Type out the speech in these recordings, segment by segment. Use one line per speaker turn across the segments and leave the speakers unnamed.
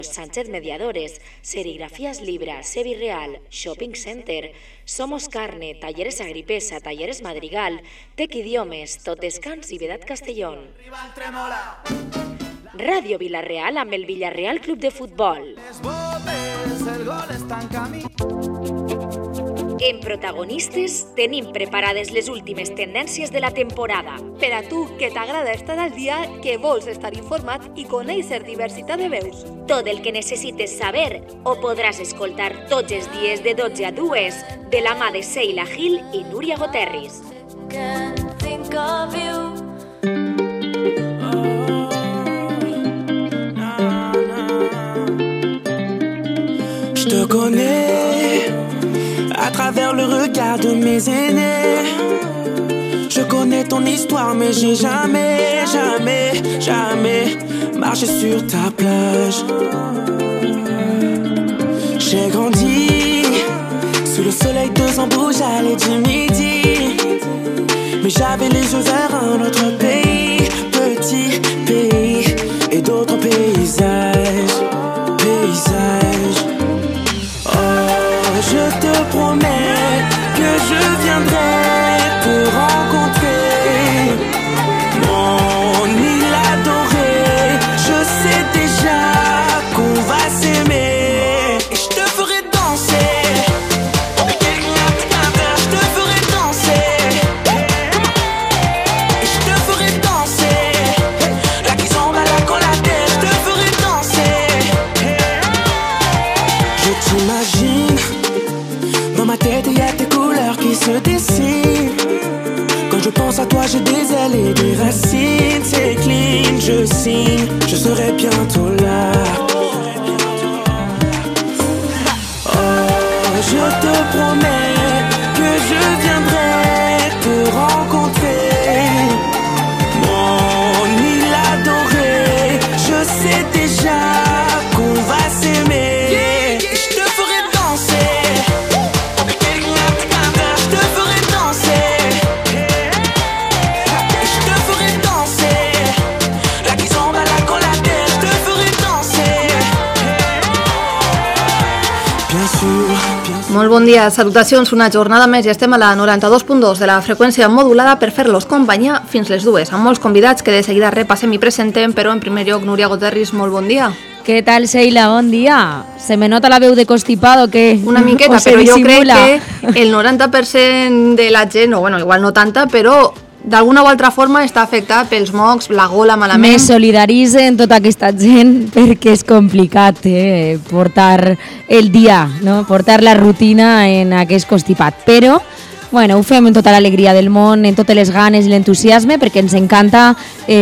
Sánchez Mediadores, Serigrafías Libra, Sevi Real, Shopping Center, Somos Carne, Talleres Agripesa, Talleres Madrigal, Tec Idiomes, Tot Descans i Vedat Castellón. Ràdio Vila-real amb el Villarreal Club de Futbol. En Protagonistes tenim preparades les últimes tendències de la temporada.
Per a tu, que t'agrada estar al dia, que vols estar informat i conèixer diversitat de veus.
Tot el que necessites saber ho podràs escoltar tots els dies de 12 a 2 de la mà de Sheila Gil i Núria Goterris.
Je te connais à travers le regard de mes aînés. Je connais ton histoire, mais j'ai jamais marché sur ta plage. J'ai grandi sous le soleil de Zambouja et du midi, mais j'avais les yeux vers un autre pays, petit pays et d'autres paysages. Je te promets que je viendrai te rencontrer. Mon île adorée, je sais déjà qu'on va s'aimer. Et je te ferai danser. Je te ferai danser. Et je te ferai danser. La kizomba, la collatelle, je te ferai danser. Je t'imagine. Dans ma tête, il y a tes couleurs qui se dessinent. Quand je pense à toi, j'ai des ailes et des racines. C'est clean, je signe, je serai bientôt là. Oh, je te promets que je viendrai te rencontrer. Mon île adorée, je sais déjà qu'on va s'aimer.
Molt bon dia, salutacions, una jornada més i estem a la 92.2 de la freqüència modulada per fer-los companyia fins les 2, amb molts convidats que de seguida repassem i presentem, però en primer lloc, Núria Goterris, molt bon dia.
Què tal, Sheila? Bon dia. ¿Se me nota la veu de constipado o què?
Una miqueta, però jo crec que el 90% de la gent, o bueno, igual no tanta, però d'alguna o altra forma està afectada pels mocs, la gola malament.
Me solidaritze en tota aquesta gent perquè és complicat portar el dia, no? Portar la rutina en aquest constipat. Però, bueno, ho fem en tota l'alegria del món, en totes les ganes i l'entusiasme, perquè ens encanta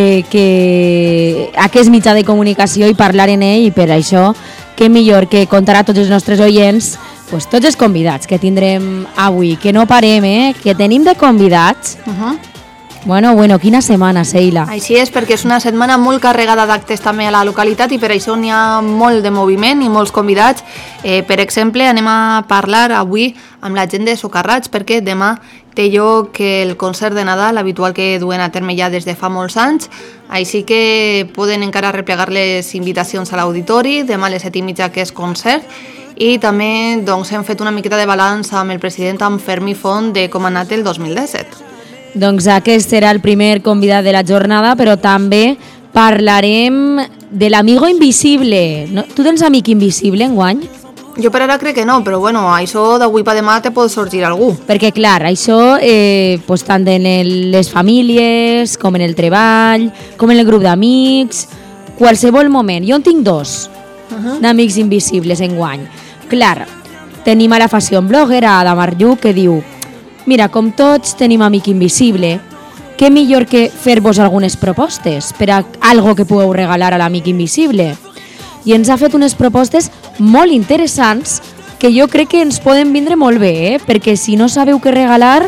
que aquest mitjà de comunicació i parlar en ell, i per això, què millor que contar a tots els nostres oients pues, tots els convidats que tindrem avui, que no parem, que tenim de convidats. Bueno, quina setmana, Sheila.
Així és, perquè és una setmana molt carregada d'actes també a la localitat i per això n'hi ha molt de moviment i molts convidats. Per exemple, anem a parlar avui amb la gent de Socarrats perquè demà té lloc el concert de Nadal habitual que duen a terme ja des de fa molts anys, així que poden encara replegar les invitacions a l'auditori, demà a les 7:30 que és concert, i també doncs, hem fet una miqueta de balanç amb el president, amb Fermí Font, de com ha anat el 2017.
Doncs aquest serà el primer convidat de la jornada, però també parlarem de l'amigo invisible. No? Tu tens amic invisible enguany?
Jo per ara crec que no, però bueno, això d'avui per demà te pot sorgir algú.
Perquè clar, això pues, tant en les famílies, com en el treball, com en el grup d'amics, qualsevol moment. Jo en tinc dos d'amics invisibles enguany. Clar, tenim a la Fashion Blogger, a Ada Marlluc, que diu: mira, com tots tenim amic invisible, què millor que fer-vos algunes propostes per a algo que pugueu regalar a l'amic invisible. I ens ha fet unes propostes molt interessants que jo crec que ens poden vindre molt bé, perquè si no sabeu què regalar,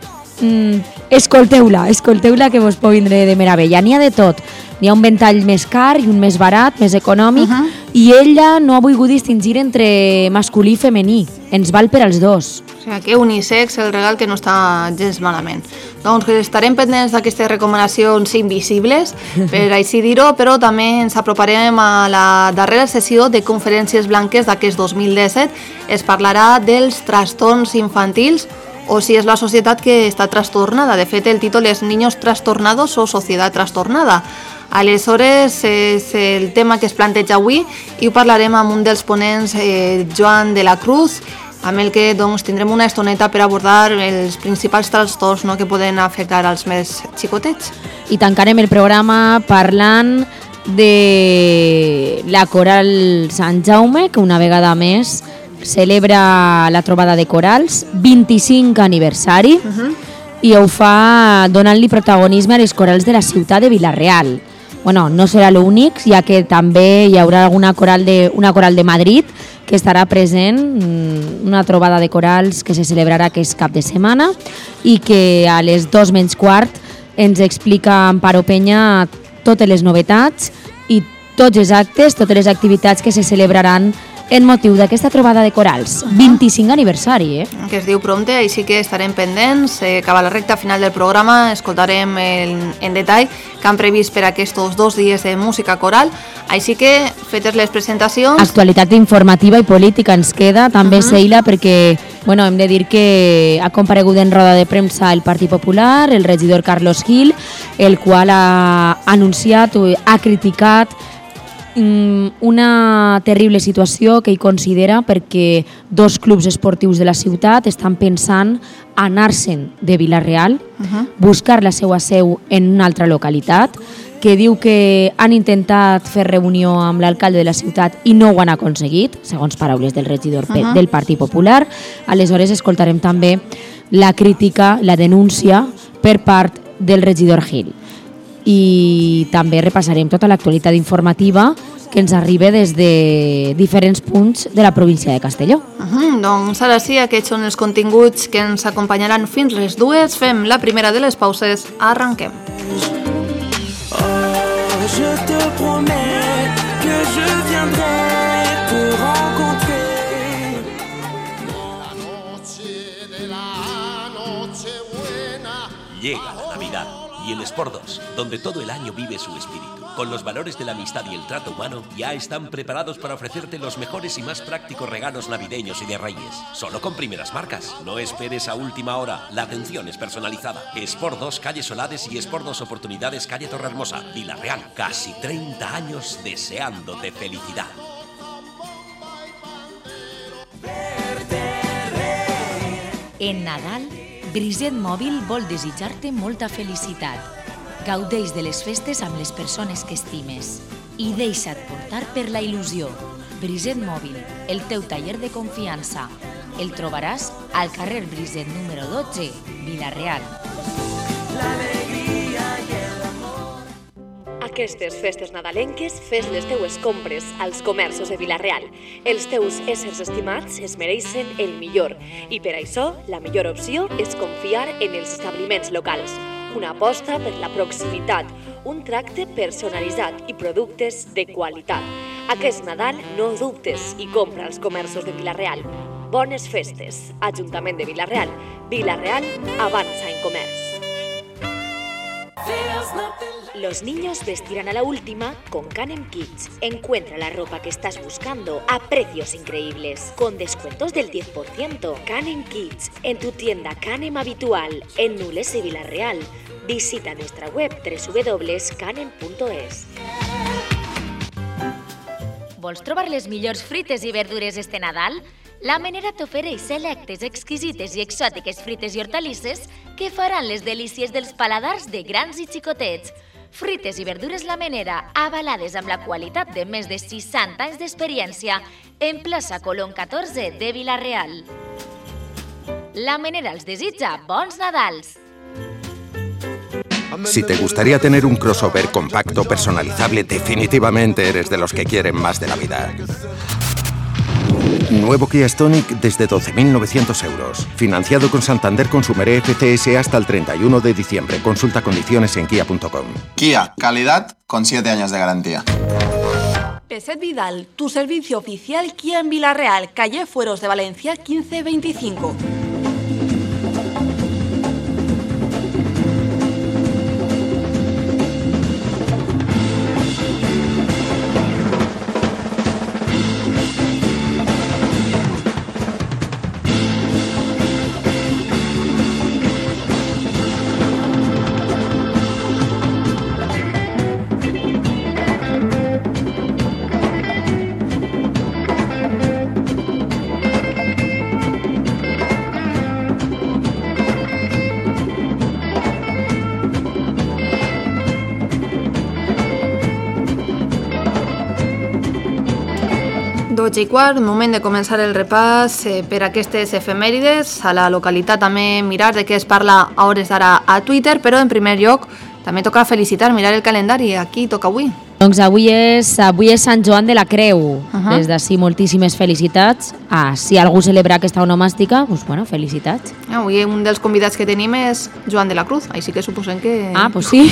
escolteu-la que vos pot vindre de meravella. N'hi ha de tot. N'hi ha un ventall més car i un més barat, més econòmic, i ella no ha volgut distingir entre masculí i femení, ens val per als dos.
O sigui, que unisex, el regal que no està gens malament. Doncs que estarem pendents d'aquestes recomanacions invisibles, per així dir-ho, però també ens aproparem a la darrera sessió de Conferències Blanques d'aquest 2017. Es parlarà dels trastorns infantils, o si és la societat que està trastornada. De fet, el títol és Niños trastornados o societat trastornada. Aleshores, és el tema que es planteja avui i ho parlarem amb un dels ponents, Joan de la Cruz, amb el que tindrem una estoneta per abordar els principals trastorns que poden afectar als més xicotets.
I tancarem el programa parlant de la Coral Sant Jaume, que una vegada més celebra la trobada de corals, 25 aniversari, i ho fa donant-li protagonisme a les corals de la ciutat de Vila-real. Bueno, no serà l'únic, ja que també hi haurà una coral de Madrid que estarà present, una trobada de corals que se celebrarà aquest cap de setmana i que a les 2:15 ens explica Amparo Peña totes les novetats i tots els actes, totes les activitats que se celebraran en motiu d'aquesta trobada de corals. 25 aniversari,
que es diu prompte, així que estarem pendents. Cap a la recta final del programa escoltarem en detall que han previst per aquests 2 dies de música coral. Així que, fetes les presentacions...
Actualitat informativa i política ens queda, també Seila, perquè hem de dir que ha comparegut en roda de premsa el Partit Popular, el regidor Carlos Gil, el qual ha anunciat, ha criticat una terrible situació que ell considera perquè 2 clubs esportius de la ciutat estan pensant anar-se'n de Vila-real, buscar la seva seu en una altra localitat, que diu que han intentat fer reunió amb l'alcalde de la ciutat i no ho han aconseguit, segons paraules del regidor del Partit Popular. Aleshores escoltarem també la crítica, la denúncia per part del regidor Gil. I també repassarem tota l'actualitat informativa que ens arriba des de diferents punts de la província de Castelló.
Doncs ara sí, aquests són els continguts que ens acompanyaran fins les 2. Fem la primera de les pauses. Arranquem.
Je te promets que je viendrai te rencontrer.
Llega la Navidad y el Sport 2, donde todo el año vive su espíritu. Con los valores de la amistad y el trato humano, ya están preparados para ofrecerte los mejores y más prácticos regalos navideños y de Reyes. Solo con primeras marcas. No esperes a última hora. La atención es personalizada. Sport 2 Calle Solades y Sport 2 Oportunidades Calle Torrehermosa, Vila-real. Casi 30 años deseándote felicidad.
En Nadal, Brisset Mòbil vol desitjar-te molta felicitat. Gaudeix de les festes amb les persones que estimes i deixa't portar per la il·lusió. Brisset Mòbil, el teu taller de confiança. El trobaràs al carrer Brisset número 12, Vila-real.
Aquestes festes nadalenques fes les teues compres als comerços de Vila-real. Els teus éssers estimats es mereixen el millor i per això la millor opció és confiar en els establiments locals. Una aposta per la proximitat, un tracte personalitzat i productes de qualitat. Aquest Nadal no dubtes i compra als comerços de Vila-real. Bones festes. Ajuntament de Vila-real. Vila-real avanza en comerç.
Los niños vestirán a la última con Canem Kids. Encuentra la ropa que estás buscando a precios increíbles, con descuentos del 10%. Canem Kids, en tu tienda Canem habitual, en Nules y Vila-real. Visita nuestra web www.canem.es. Vols trobar les millors fruites i verdures este Nadal? La Menera t'ofereix selectes, exquisites i exòtiques fruites i hortalisses que faran les delícies dels paladars de grans i xicotets. Fruites i verdures La Menera, avalades amb la qualitat de més de 60 anys d'experiència, en plaça Colón 14 de Vila-real. La Menera els desitja bons Nadals.
Si te gustaría tener un crossover compacto personalizable, definitivamente eres de los que quieren más de la vida. Nuevo Kia Stonic desde 12.900 euros. Financiado con Santander Consumer FCS hasta el 31 de diciembre. Consulta condiciones en kia.com.
Kia, calidad con 7 años de garantía. Peset Vidal, tu servicio oficial Kia en Villarreal, calle Fueros de Valencia 1525.
I quart, moment de començar el repàs per aquestes efemèrides. A la localitat també mirar de què es parla a hores d'ara a Twitter, però en primer lloc també toca felicitar, mirar el calendari. Aquí toca avui.
Doncs avui és Sant Joan de la Creu. Des d'ací moltíssimes felicitats. Si algú celebra aquesta onomàstica, doncs bueno, felicitats.
Avui un dels convidats que tenim és Joan de la Cruz, així que suposem que...
Doncs sí,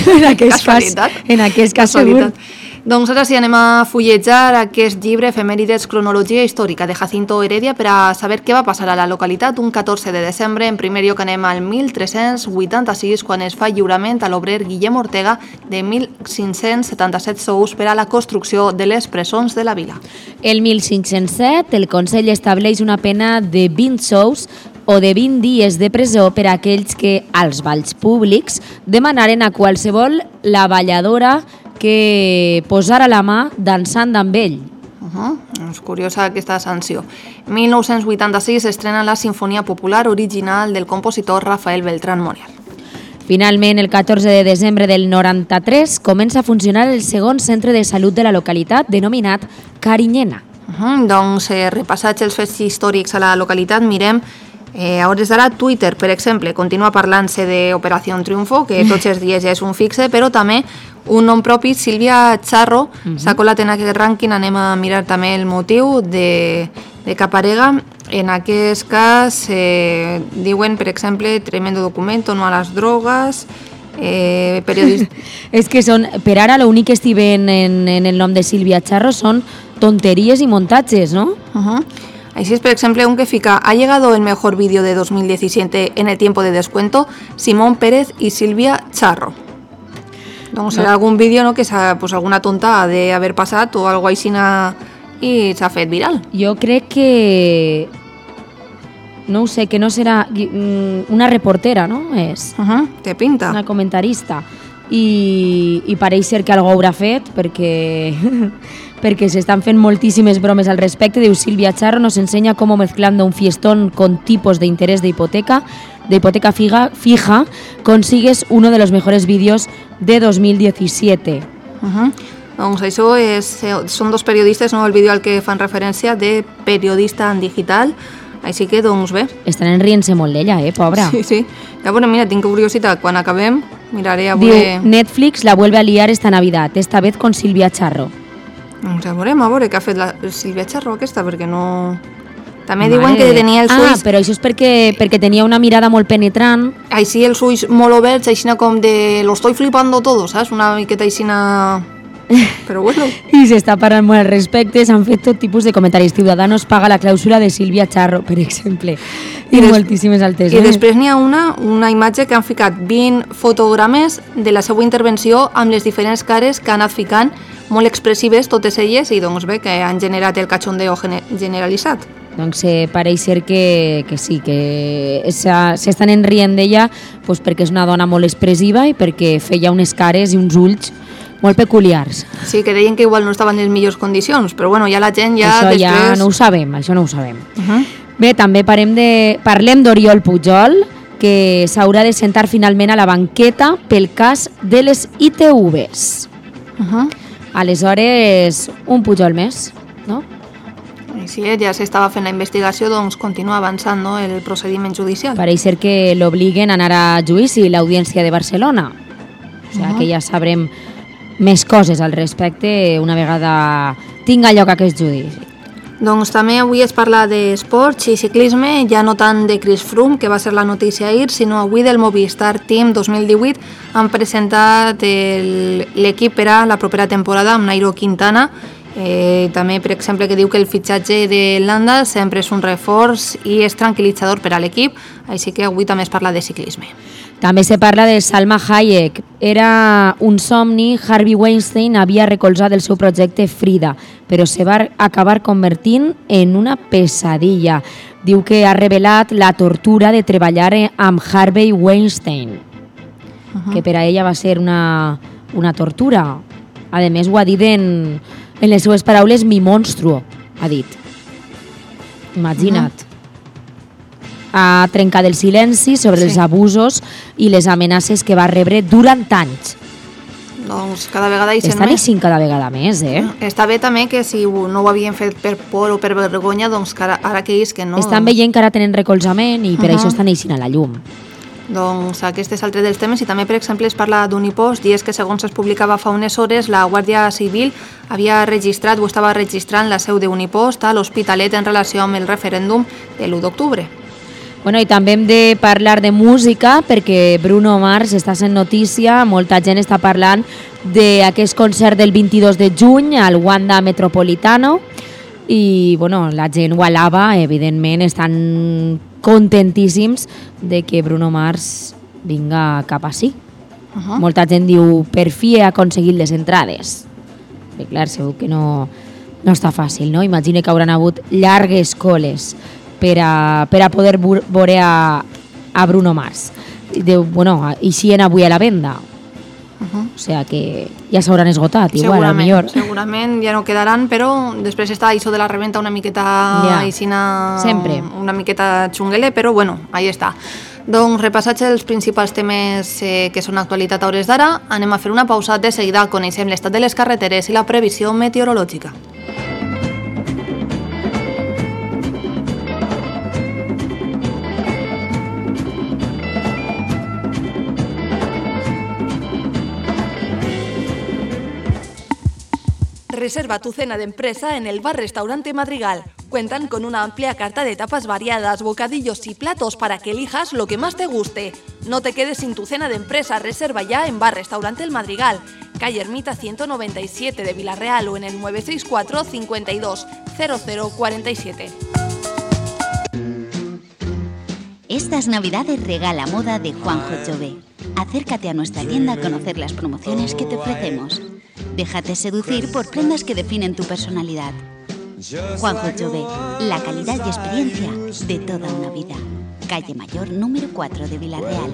en aquest cas segur.
Doncs ara sí, anem a fulletjar aquest llibre Efemèrides Cronologia Històrica de Jacinto Heredia per a saber què va passar a la localitat un 14 de desembre. En primer lloc anem al 1386, quan es fa lliurament a l'obrer Guillem Ortega de 1.577 sous per a la construcció de les presons de la vila.
El 1507, el Consell estableix una pena de 20 sous o de 20 dies de presó per a aquells que, als balls públics, demanaren a qualsevol la balladora que posara la mà dansant amb ell.
És curiosa aquesta sanció. 1986 estrena la Sinfonia Popular original del compositor Rafael Beltrán Monial.
Finalment, el 14 de desembre del 93, comença a funcionar el segon centre de salut de la localitat, denominat Carinyena.
Doncs, repassats els fets històrics a la localitat, mirem a hores d'ara Twitter, per exemple, continua parlant-se d'Operació Triunfo, que tots els dies ja és un fixe, però també un nom propi, Sílvia Charro, s'ha colat en aquest rànquing. Anem a mirar també el motiu de Caparega. En aquest cas, diuen, per exemple, tremendo documento, no a les drogues, periodista...
És que són, per ara, l'únic que estiven en el nom de Sílvia Charro són tonteries i montatges, no?
Així es, per exemple, un que fica: ha llegado el mejor vídeo de 2017 en el tiempo de descuento, Simón Pérez y Sílvia Charro. Doncs serà algun vídeo, no, que pues, alguna tonta ha d'haver passat o alguna cosa així i s'ha fet viral.
Jo crec que... no ho sé, que no serà una reportera, no?
Té pinta.
Una comentarista. I pareix ser que algú haurà fet perquè s'estan fent moltíssimes bromes al respecte. Diu: Sílvia Charro nos enseña cómo mezclando un fiestón con tipos de interés de hipoteca fija, consigues uno de los mejores vídeos de 2017.
Doncs això són dos periodistes, no? El vídeo al que fan referència de periodista en digital. Així que, doncs bé.
Estan rient-se molt d'ella, pobra.
Sí. Ja, bueno, mira, tinc curiositat. Quan acabem, miraré a
veure... Diu: Netflix la vuelve a liar esta Navidad, esta vez con Sílvia Charro.
Doncs a veure què ha fet la Sílvia Charro aquesta, perquè no... També diuen que tenia els ulls...
però això és perquè tenia una mirada molt penetrant.
Així els ulls molt oberts, així com de... Lo estoy flipando todo, saps? Una miqueta així... Però bueno...
I s'està parlant molt al respecte, s'han fet tot tipus de comentaris. Ciudadanos paga la clàusula de Sílvia Charro, per exemple. I moltíssimes altres.
I després n'hi ha una imatge que han ficat 20 fotogrames de la seva intervenció amb les diferents cares que han anat ficant, molt expressives totes elles, i doncs bé, que han generat el cachondeo generalitzat.
Doncs pareix ser que sí, que s'estan enrient d'ella perquè és una dona molt expressiva i perquè feia unes cares i uns ulls molt peculiars.
Sí, que deien que igual no estaven en les millors condicions, però bueno, ja la gent ja
això
després...
ja no ho sabem. Bé, també parlem d'Oriol Pujol, que s'haurà de sentar finalment a la banqueta pel cas de les ITVs. Aleshores, un Pujol més, no?
Sí, ja s'estava fent la investigació, doncs continua avançant, no, el procediment judicial.
Pareix ser que l'obliguen a anar a judici l'Audiència de Barcelona. O sigui que ja sabrem més coses al respecte una vegada tinga lloc aquest judici.
Doncs també avui es parla d'esports i ciclisme, ja no tant de Chris Froome, que va ser la notícia ahir, sinó avui del Movistar Team 2018. Han presentat l'equip per a la propera temporada amb Nairo Quintana També, per exemple, que diu que el fitxatge de Landa sempre és un reforç i és tranquil·litzador per a l'equip, així que avui també es parla de ciclisme.
També se parla de Salma Hayek. Era un somni, Harvey Weinstein havia recolzat el seu projecte Frida, però se va acabar convertint en una pesadilla. Diu que ha revelat la tortura de treballar amb Harvey Weinstein, que per a ella va ser una tortura. A més, ho ha dit en les seues paraules, mi monstruo, ha dit. Imagina't. Ha trencat el silenci sobre els abusos i les amenaces que va rebre durant anys.
Doncs cada vegada hi sent
Estan eixint cada vegada més,
Està bé també que si no ho havien fet per por o per vergonya, doncs que ara que ells que no...
Estan veient que ara tenen recolzament i per això estan eixint a la llum.
Doncs aquest és altre dels temes i també, per exemple, es parla d'un impost i és que segons es publicava fa unes hores, la Guàrdia Civil havia registrat o estava registrant la seu d'un impost a l'Hospitalet en relació amb el referèndum de l'1 d'octubre.
Bueno, i també hem de parlar de música perquè Bruno Mars està sent notícia, molta gent està parlant d'aquest concert del 22 de juny al Wanda Metropolitano i bueno, la gent ho alaba, evidentment estan contentíssims de que Bruno Mars vinga cap ací. Molta gent diu, per fi he aconseguit les entrades. Bé, clar, segur que no està fàcil, no? Imagina que hauran hagut llargues coles per a poder veure a Bruno Mars. Bueno, eixien avui a la venda. O sea que ja s'hauran esgotat, igual, a millor.
Segurament ja no quedaran, però després està això de la reventa una miqueta
sempre.
Una miqueta xunguele, però bueno, ahí està. Doncs repassats els principals temes que són actualitat a hores d'ara, anem a fer una pausa, de seguida coneixem l'estat de les carreteres i la previsió meteorològica.
Reserva tu cena de empresa en el bar-restaurante Madrigal. Cuentan con una amplia carta de tapas variadas, bocadillos y platos para que elijas lo que más te guste. No te quedes sin tu cena de empresa, reserva ya en bar-restaurante El Madrigal, calle Ermita 197 de Villarreal o en el 964 52 0047.
Estas Navidades regala moda de Juanjo Jové. Acércate a nuestra tienda a conocer las promociones que te ofrecemos. Déjate seducir por prendas que definen tu personalidad. Juanjo Jové, la calidad y experiencia de toda una vida. Calle Mayor número 4 de Villarreal.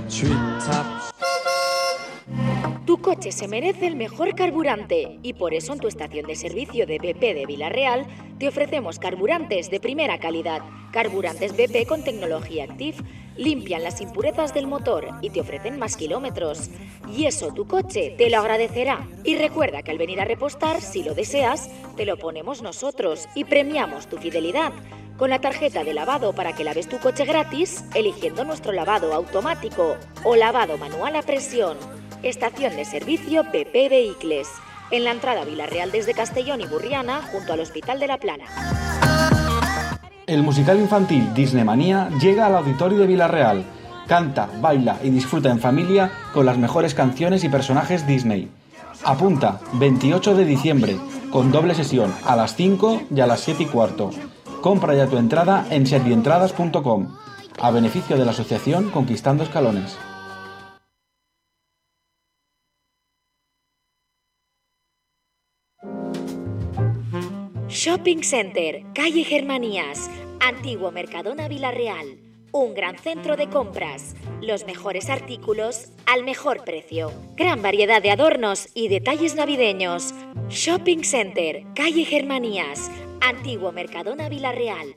Tu coche se merece el mejor carburante y por eso en tu estación de servicio de BP de Villarreal te ofrecemos carburantes de primera calidad. Carburantes BP con tecnología Active limpian las impurezas del motor y te ofrecen más kilómetros. Y eso tu coche te lo agradecerá. Y recuerda que al venir a repostar, si lo deseas, te lo ponemos nosotros y premiamos tu fidelidad con la tarjeta de lavado para que laves tu coche gratis eligiendo nuestro lavado automático o lavado manual a presión. Estación de servicio BP Vehicles, en la entrada a Villarreal desde Castellón y Burriana, junto al Hospital de la Plana.
El musical infantil Disney Manía llega al Auditorio de Villarreal. Canta, baila y disfruta en familia con las mejores canciones y personajes Disney. Apunta, 28 de diciembre, con doble sesión a las 5 y a las 7:15. Compra ya tu entrada en servientradas.com, a beneficio de la asociación Conquistando Escalones.
Shopping Center, calle Germanías, antiguo Mercadona Villarreal. Un gran centro de compras, los mejores artículos al mejor precio. Gran variedad de adornos y detalles navideños. Shopping Center, calle Germanías, antiguo Mercadona Villarreal.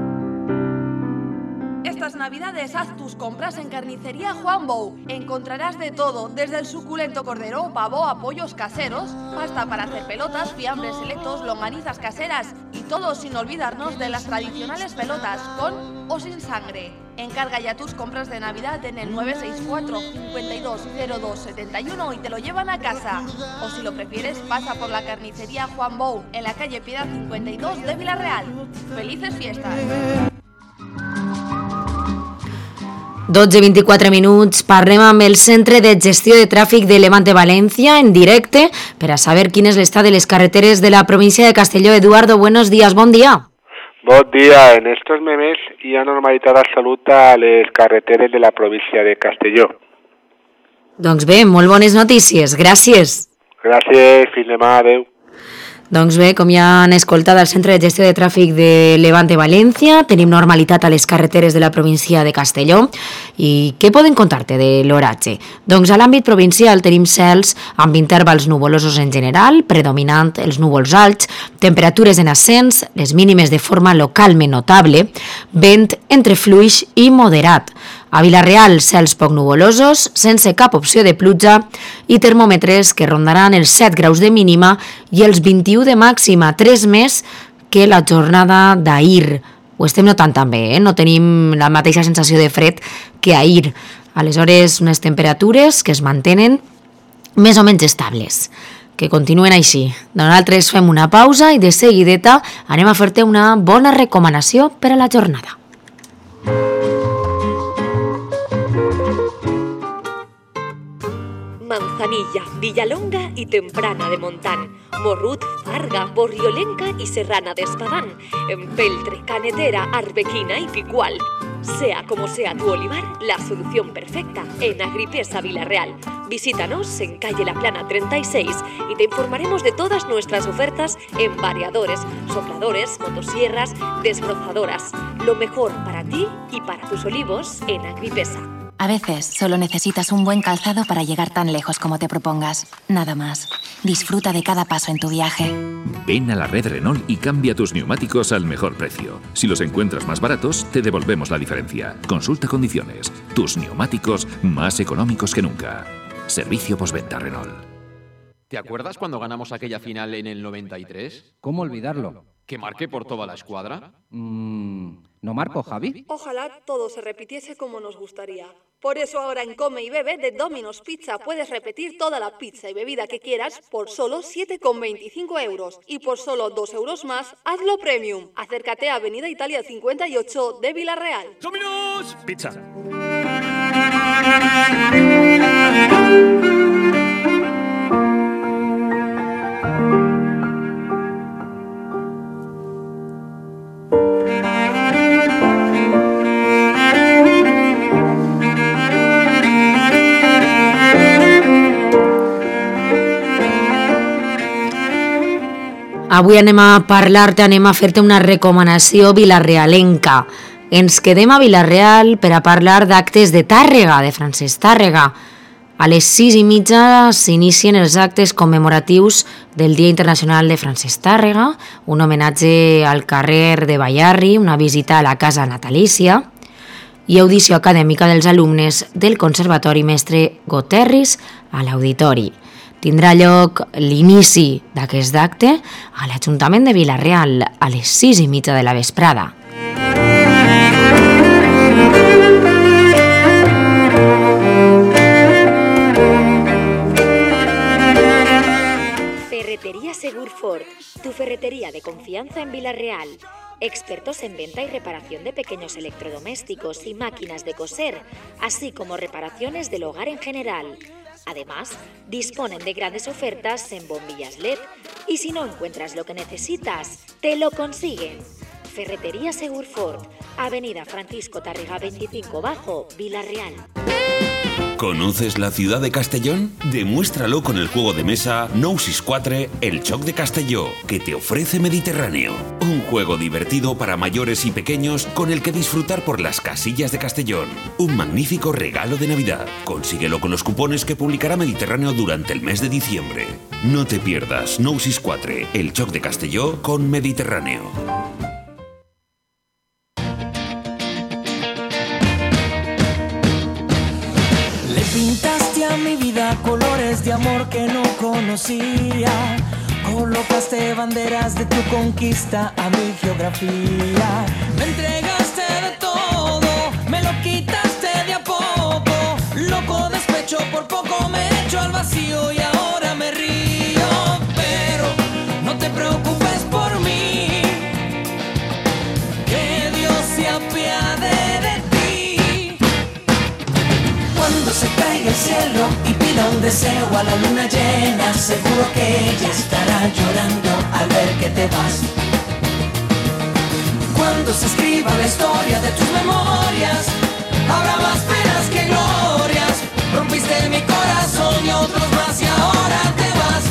Estas Navidades haz tus compras en Carnicería Juan Bou. Encontrarás de todo, desde el suculento cordero, pavo a pollos caseros, pasta para hacer pelotas, fiambres selectos, longanizas caseras y todo sin olvidarnos de las tradicionales pelotas, con o sin sangre. Encarga ya tus compras de Navidad en el 964 520271 y te lo llevan a casa. O si lo prefieres, pasa por la Carnicería Juan Bou, en la calle Piedad 52 de Villarreal. ¡Felices fiestas!
12:24 minuts, parlem amb el Centre de Gestió de Tràfic de Levante València en directe per a saber quin és l'estat de les carreteres de la província de Castelló. Eduardo, buenos días, bon dia.
Bon dia. En estos meses hi ha normalitat absoluta a les carreteres de la província de Castelló.
Doncs bé, molt bones notícies, gràcies.
Gràcies, fins demà, adeu.
Doncs bé, com ja han escoltat al Centre de Gestió de Tràfic de Levante València, tenim normalitat a les carreteres de la província de Castelló. I què poden contar-te de l'oratge? Doncs a l'àmbit provincial tenim cels amb intervals nuvolosos en general, predominant els núvols alts, temperatures en ascens, les mínimes de forma localment notable, vent entre fluix i moderat. A Vila-real, cels poc nuvolosos, sense cap opció de pluja i termòmetres que rondaran els 7 graus de mínima i els 21 de màxima, 3 més que la jornada d'ahir. Ho estem notant també, no tenim la mateixa sensació de fred que ahir. Aleshores, unes temperatures que es mantenen més o menys estables. Que continuen així. Nosaltres fem una pausa i de seguideta anem a fer-te una bona recomanació per a la jornada.
Manzanilla, Villalonga y Temprana de Montán, Morrut, Farga, Borriolenca y Serrana de Espadán, Empeltre, Canetera, Arbequina y Picual. Sea como sea tu olivar, la solución perfecta en Agripesa Vila-real. Visítanos en calle La Plana 36 y te informaremos de todas nuestras ofertas en variadores, sopladores, motosierras, desbrozadoras. Lo mejor para ti y para tus olivos en Agripesa.
A veces solo necesitas un buen calzado para llegar tan lejos como te propongas. Nada más. Disfruta de cada paso en tu viaje.
Ven a la red Renault y cambia tus neumáticos al mejor precio. Si los encuentras más baratos, te devolvemos la diferencia. Consulta condiciones. Tus neumáticos más económicos que nunca. Servicio postventa Renault.
¿Te acuerdas cuando ganamos aquella final en el 93?
¿Cómo olvidarlo?
¿Que marqué por toda la escuadra?
¿No marco, Javi?
Ojalá todo se repitiese como nos gustaría. Por eso ahora en Come y Bebe de Domino's Pizza puedes repetir toda la pizza y bebida que quieras por solo 7,25 euros. Y por solo 2 euros más, hazlo premium. Acércate a Avenida Italia 58 de Vila-real.
¡Domino's Pizza!
Avui anem a parlar-te, anem a fer-te una recomanació vilarealenca. Ens quedem a Vila-real per a parlar d'actes de Tàrrega, de Francesc Tàrrega. A les 6:30 s'inicien els actes commemoratius del Dia Internacional de Francesc Tàrrega, un homenatge al carrer de Ballarri, una visita a la casa natalícia i audició acadèmica dels alumnes del Conservatori Mestre Goterris a l'Auditori. Tindrà lloc l'inici d'aquest acte a l'Ajuntament de Vila-real a les 6:30 de la vesprada.
Ferretería Segurfort, tu ferretería de confianza en Vila-real. Expertos en venta y reparación de pequeños electrodomésticos y máquinas de coser, así como reparaciones del hogar en general. Además, disponen de grandes ofertas en bombillas LED y si no encuentras lo que necesitas, te lo consiguen. Ferretería Segurfort, Avenida Francisco Tàrrega 25 Bajo, Vila-real.
¿Conoces la ciudad de Castellón? Demuéstralo con el juego de mesa Nou 64, el Choc de Castelló, que te ofrece Mediterráneo. Un juego divertido para mayores y pequeños con el que disfrutar por las casillas de Castellón. Un magnífico regalo de Navidad. Consíguelo con los cupones que publicará Mediterráneo durante el mes de diciembre. No te pierdas Nou 64, el Choc de Castelló con Mediterráneo.
Pintaste a mi vida colores de amor que no conocía. Colocaste banderas de tu conquista a mi geografía. Me entregaste de todo, me lo quitaste de a poco. Loco despecho, por poco me echo al vacío y ahora me río. Pero no te preocupes por mí, que Dios se apiade de ti. Cuando se caiga el cielo y pida un deseo a la luna llena, seguro que ella estará llorando al ver que te vas. Cuando se escriba la historia de tus memorias, habrá más penas que glorias. Rompiste mi corazón y otros más y ahora te vas.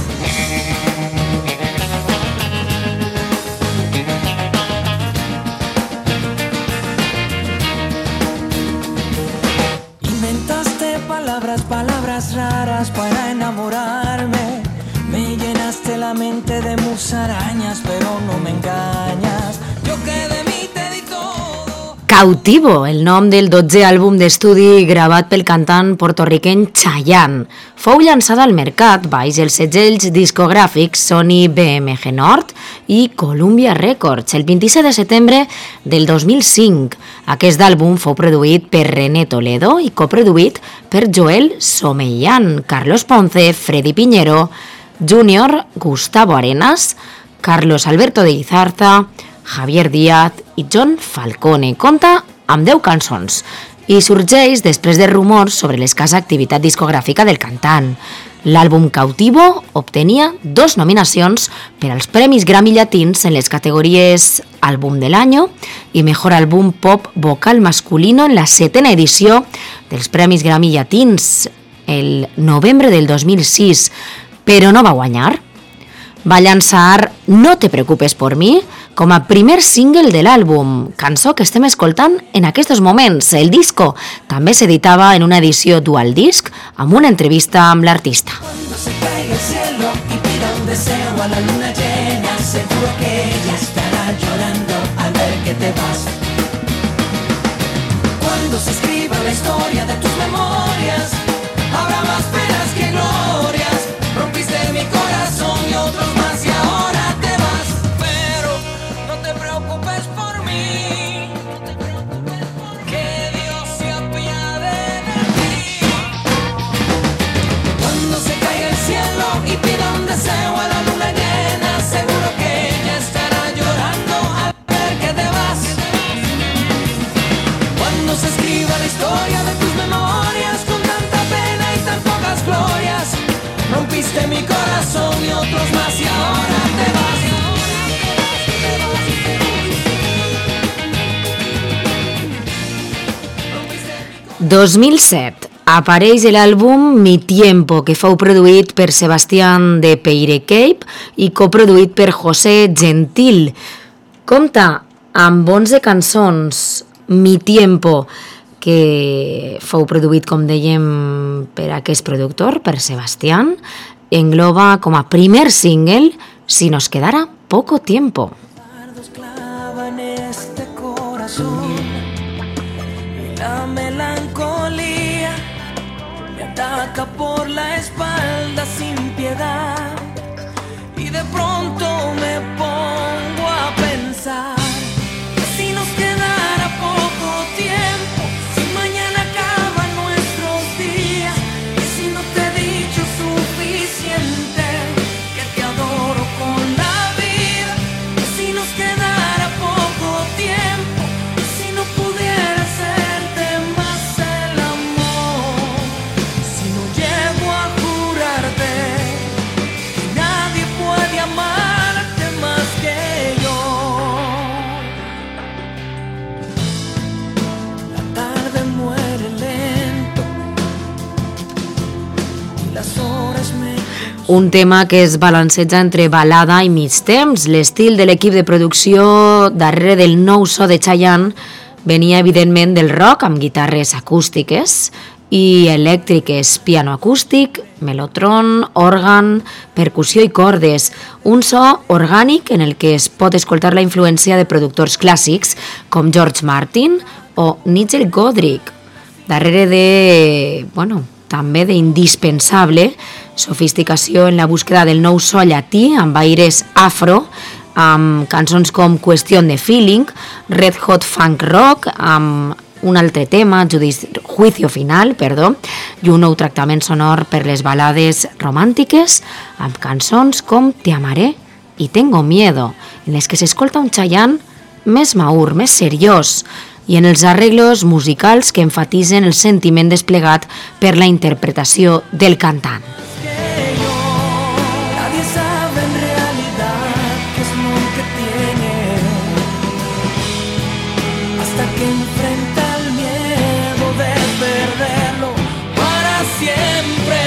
Inventaste palabras raras para enamorarme. Me llenaste la mente de musarañas, pero no me engañas. Yo que de mí te di todo.
Cautivo, el nom del 12è àlbum d'estudi gravat pel cantant porto-riqueny Chayanne. Fou llançada al mercat baix els segells discogràfics Sony BMG Nord i Columbia Records el 27 de setembre del 2005. Aquest àlbum fou produït per René Toledo i coproduït per Joel Somellán, Carlos Ponce, Freddy Piñero, Junior, Gustavo Arenas, Carlos Alberto de Izarza, Javier Díaz i John Falcone. Compta amb 10 cançons i sorgeix després de rumors sobre l'escassa activitat discogràfica del cantant. L'àlbum Cautivo obtenia 2 nominacions per als Premis Grammy Llatins en les categories Àlbum de l'Año i Mejor Àlbum Pop Vocal Masculino en la 7ª edició dels Premis Grammy Llatins el novembre del 2006, però no va guanyar. Va llançar No te preocupes por mí com a primer single de l'àlbum, cançó que estem escoltant en aquests moments. El disco també s'editava en una edició dual disc amb una entrevista amb l'artista.
Cuando se caiga el cielo y pida un deseo a la luna llena, seguro que ella estará llorando al ver que te vas. Cuando se escriba la historia de tus memorias, habrá más penas que glorias. Rompiste mi corazón y otros más y ahora te vas. Pero no te preocupes por mí, que Dios se apiade de ti. Cuando se caiga el cielo y pida un deseo a la luna llena, seguro que ella estará llorando al ver que te vas. Cuando se escriba la historia de tus memorias con tanta pena y tan pocas glorias, rompiste mi corazón y otros más y ahora te vas.
2007 apareix l'àlbum Mi Tiempo, que fou produït per Sebastián de Peyrecape i coproduït per José Gentil. Compta amb 11 cançons. Mi Tiempo, que fou produït, com dèiem, per aquest productor, per Sebastián, engloba com a primer single Si nos quedara poco tiempo.
Clavan este corazón y la melancolía me ataca por la espalda sin piedad y de pronto me pongo a pensar que si nos quedara poco tiempo, si mañana acaban nuestros días y si no te he dicho suficiente que te adoro con la vida, que si nos quedara poco tiempo, si no pudiera hacerte más el amor, si no llego a jurarte que nadie puede amarte más que yo. La tarde muere lento y las horas me...
Un tema que es balanceja entre balada i mig temps. L'estil de l'equip de producció darrere del nou so de Chayanne venia evidentment del rock amb guitarres acústiques i elèctriques, piano acústic, melotron, òrgan, percussió i cordes. Un so orgànic en el que es pot escoltar la influència de productors clàssics com George Martin o Nigel Godrich, darrere de, també d'indispensable sofisticació en la búsqueda del nou so llatí amb aires afro, amb cançons com Qüestión de Feeling, Red Hot Funk Rock, amb un altre tema, Juicio Final, i un nou tractament sonor per les balades romàntiques, amb cançons com Te amaré i Tengo miedo, en les que s'escolta un Chayanne més maur, més seriós. i en els arreglos musicals que enfatitzen el sentiment desplegat per la interpretació del cantant.
Nadie sabe en realidad qué es lo que tiene hasta que enfrenta el miedo de perderlo para siempre.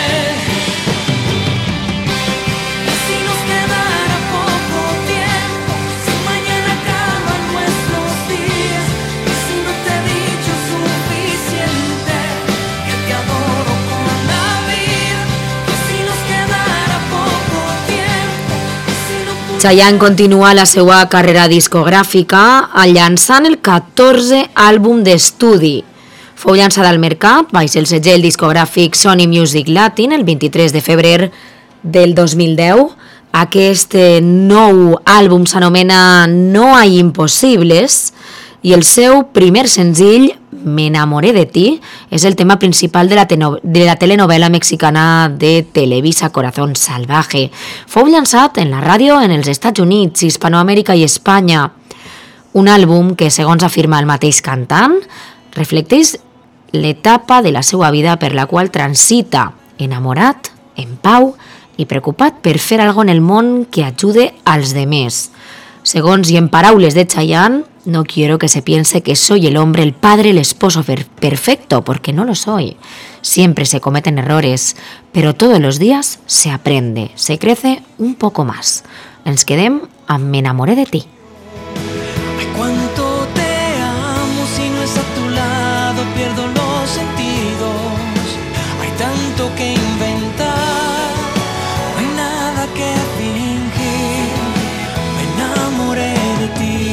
Si nos quedara poco tiempo, si mañana acaban nuestros días, y si no te he dicho suficiente que te adoro con la vida, y si nos quedara poco tiempo, y si no
Chayanne continua la seva carrera discogràfica llançant el 14è àlbum d'estudi. Fou llançada al mercat baix el segell discogràfic Sony Music Latin el 23 de febrer del 2010. Aquest nou àlbum s'anomena No hay imposibles i el seu primer senzill, Me enamoré de ti, és el tema principal de la telenovela mexicana de Televisa Corazón Salvaje. Fou llançat en la ràdio en els Estats Units, Hispanoamèrica i Espanya. Un àlbum que, segons afirma el mateix cantant, reflecteix l'etapa de la seva vida per la qual transita, enamorat, en pau i preocupat per fer alguna cosa en el món que ajude als demés. Segons i en paraules de Chayanne, no quiero que se piense que soy el hombre, el padre, el esposo perfecto, porque no lo soy. Siempre se cometen errores, pero todos los días se aprende, se crece un poco más. Ens quedem amb Me enamoré de ti.
Ay, cuánto te amo, si no es a tu lado pierdo los sentidos. Hay tanto que inventar, no hay nada que fingir. Me enamoré de ti.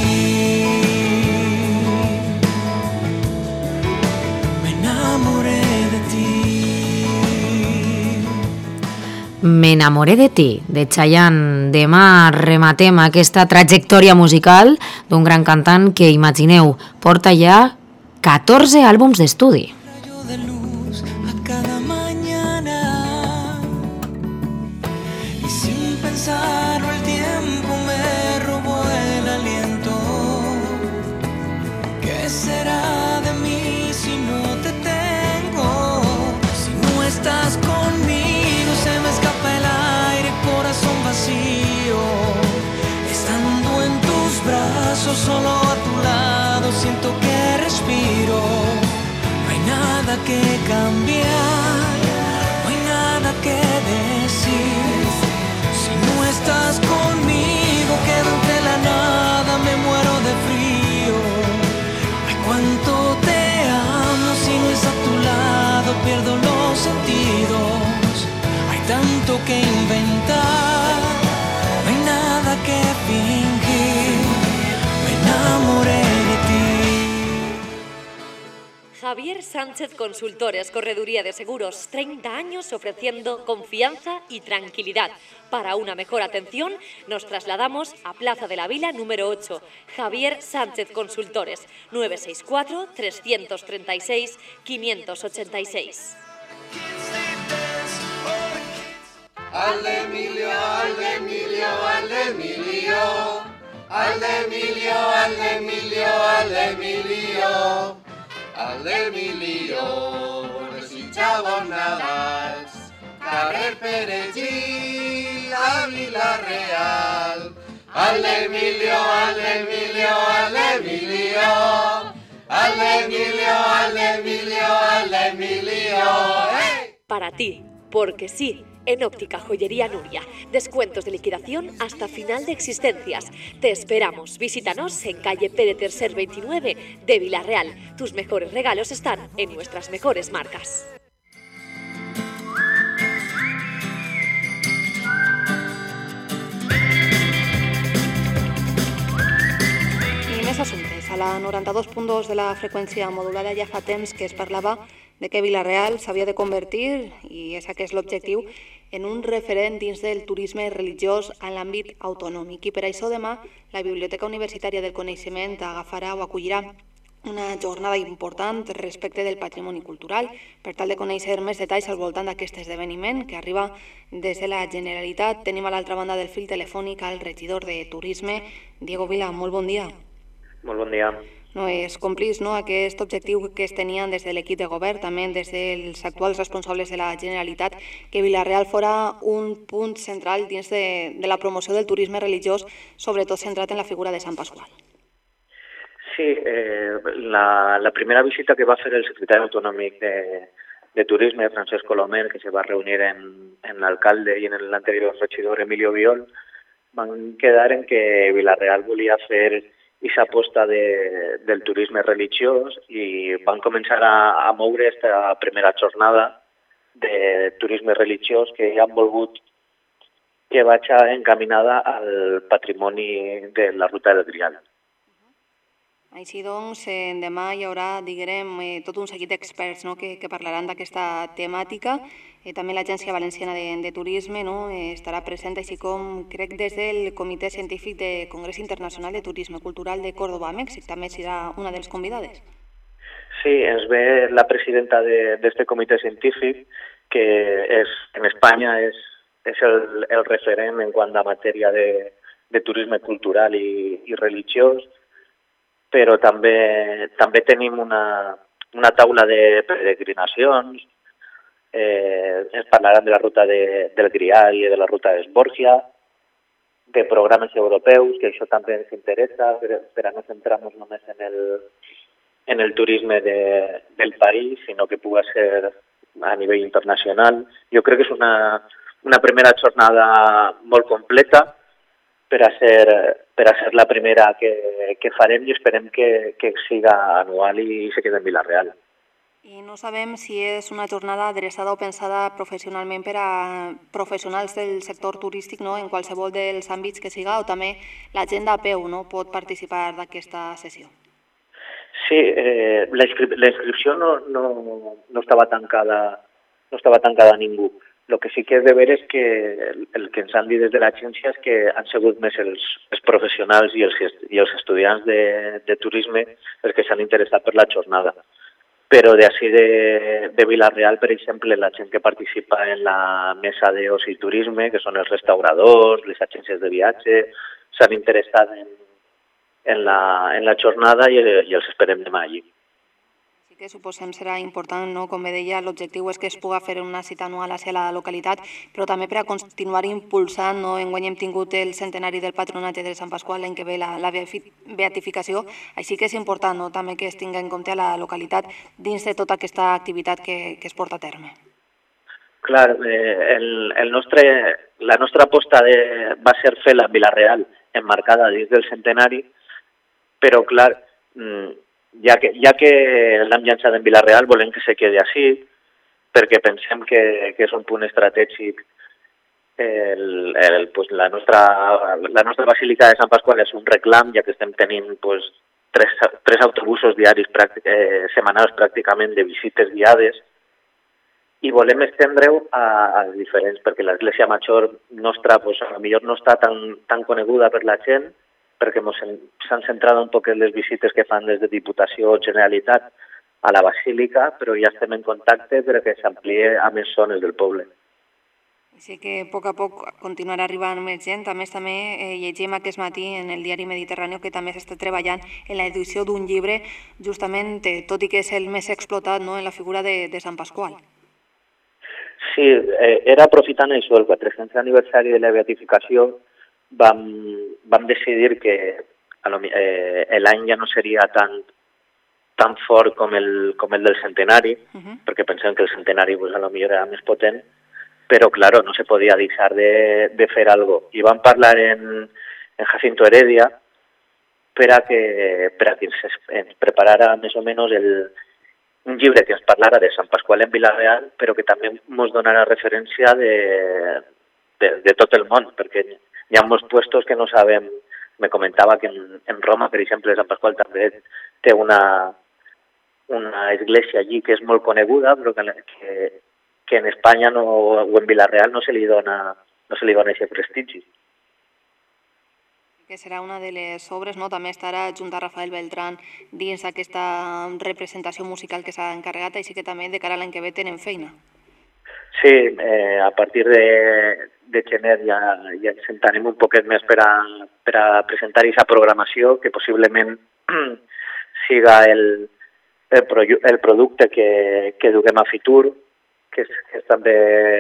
Me enamoré de ti.
Me enamoré de ti, de Chayanne. Demà rematem aquesta trajectòria musical d'un gran cantant que, imagineu, porta ja 14 àlbums d'estudi.
De luz a cada mañana y sin pensarlo el tiempo me robó el aliento. ¿Qué será de mí si no te tengo? Si no estás conmigo se me escapa el aire, corazón vacío. Estando en tus brazos, solo a tu lado, siento que respiro. No hay nada que cambiar, no hay nada que decir. Si no estás conmigo, quedo entre la nada, me muero de frío. Ay, cuánto te amo, si no es a tu lado, pierdo los sentidos. Hay tanto que inventar, no hay nada que fingir. Me enamoré de ti.
Javier Sánchez Consultores, Correduría de Seguros, 30 años ofreciendo confianza y tranquilidad. Para una mejor atención, nos trasladamos a Plaza de la Vila número 8. Javier Sánchez Consultores, 964-336-586.
Al Emilio, al Emilio, al Emilio, al Emilio, al Emilio, al Emilio, al Emilio, desitjava Nadals, carrer Perejil, a Vila-real. Al Emilio, al Emilio, al Emilio, al Emilio, al Emilio, al Emilio. ¡Hey!
Para ti, porque sí. En Óptica Joyería Nuria, descuentos de liquidación hasta final de existencias. Te esperamos. Visítanos en calle Pere Tercer 29 de Vila-real. Tus mejores regalos están en nuestras mejores marcas.
I més assumptes. A la 92.2 de la freqüència modulada ja fa temps que es parlava de que Vila-real s'havia de convertir, i és aquest l'objectiu, en un referent dins del turisme religiós en l'àmbit autonòmic. I per això demà la Biblioteca Universitària del Coneixement agafarà o acollirà una jornada important respecte del patrimoni cultural per tal de conèixer més detalls al voltant d'aquest esdeveniment que arriba des de la Generalitat. Tenim a l'altra banda del fil telefònic al regidor de Turisme, Diego Vila. Molt bon dia.
Molt bon dia.
no, es complís no, aquest objectiu que es tenien des de l'equip de govern, també des dels actuals responsables de la Generalitat, que Vila-real fora un punt central dins de la promoció del turisme religiós, sobretot centrat en la figura de Sant Pasqual.
Sí, la primera visita que va fer el secretari autonòmic de Turisme, Francesc Colomer, que se va reunir en l'alcalde i en l'anterior regidor Emilio Viol, van quedar en que Vila-real volia fer aquesta aposta del turisme religiós i van començar a moure aquesta primera jornada de turisme religiós que han volgut que vagi encaminada al patrimoni de la Ruta del Grial.
Així doncs, demà hi haurà, diguem, tot un seguit d'experts que parlaran d'aquesta temàtica. També l'Agència Valenciana de Turisme estarà present, així com crec des del Comitè Científic de Congrés Internacional de Turisme Cultural de Córdoba, Mèxic. També serà una de les convidades.
Sí, ens ve la presidenta d'aquest comitè científic, que en Espanya és el referent en quant a matèria de turisme cultural i religiós, però també tenim una taula de peregrinacions, ens parlaran de la ruta del Grial i de la ruta d'Esbòrgia, de programes europeus, que això també ens interessa, per a no centrar-nos només en el turisme del país, sinó que pugui ser a nivell internacional. Jo crec que és una primera jornada molt completa, per a ser la primera que farem i esperem que siga anual i se quedi en Vila-real.
I no sabem si és una jornada adreçada o pensada professionalment per a professionals del sector turístic en qualsevol dels àmbits que siga, o també la gent a peu pot participar d'aquesta sessió.
Sí, la inscripció no estava tancada a ningú. El que sí que és de veure és que el que ens han dit des de l'agència és que han sigut més els professionals i els estudiants de turisme els que s'han interessat per la jornada. Però d'ací de Vila-real, per exemple, la gent que participa en la mesa d'oci i turisme, que són els restauradors, les agències de viatge, s'han interessat en la jornada i els esperem demà allí.
Que suposem serà important, com bé deia, l'objectiu és que es pugui fer una cita anual hacia la localitat, però també per a continuar impulsant, enguany hem tingut el centenari del patronatge de Sant Pasqual, l'any que ve la beatificació, així que és important també que es tingui en compte a la localitat dins de tota aquesta activitat que es porta a terme.
Clar, la nostra aposta va ser fer-la en Vila-real, emmarcada dins del centenari, però clar, ja que l'hem llançat en Vila-real, volem que se quedi així, perquè pensem que és un punt estratègic. La nostra Basílica de Sant Pasqual és un reclam, ja que estem tenint tres autobusos diaris setmanals pràcticament de visites guiades, i volem estendre-ho a diferents, perquè l'església major nostra potser no està tan coneguda per la gent, perquè s'han centrat un poc en les visites que fan des de Diputació o Generalitat a la Basílica, però ja estem en contacte perquè s'ampliï a més zones del poble.
Així que a poc continuarà arribant més gent. A més, també llegim aquest matí en el diari Mediterrani que també s'està treballant en l'edició d'un llibre, justament, tot i que és el més explotat, en la figura de Sant Pasqual.
Sí, era aprofitant això, el 400 aniversari de la beatificació, vam decidir que l'any ja no seria tan fort com el del centenari, perquè pensem que el centenari potser era més potent, però claro, no se podia deixar de fer alguna cosa. I vam parlar en Jacinto Heredia per a que ens preparara més o menys un llibre que ens parlara de Sant Pasqual en Vila-real, però que també ens donara referència de tot el món, perquè hi ha molts puestos que no sabem. Me comentava que en Roma, per exemple, Sant Pasqual també té una església allí que és molt coneguda, però que en Espanya o en Vila-real no se li dona aquest prestigi.
Que serà una de les obres, també estarà junt a Rafael Beltrán dins aquesta representació musical que s'ha encarregat, així que també de cara a l'any que ve tenen feina.
Sí, a partir de gener ja ens sentarem un poquet més per a presentar aquesta programació, que possiblement siga el producte que duguem a Fitur, que és també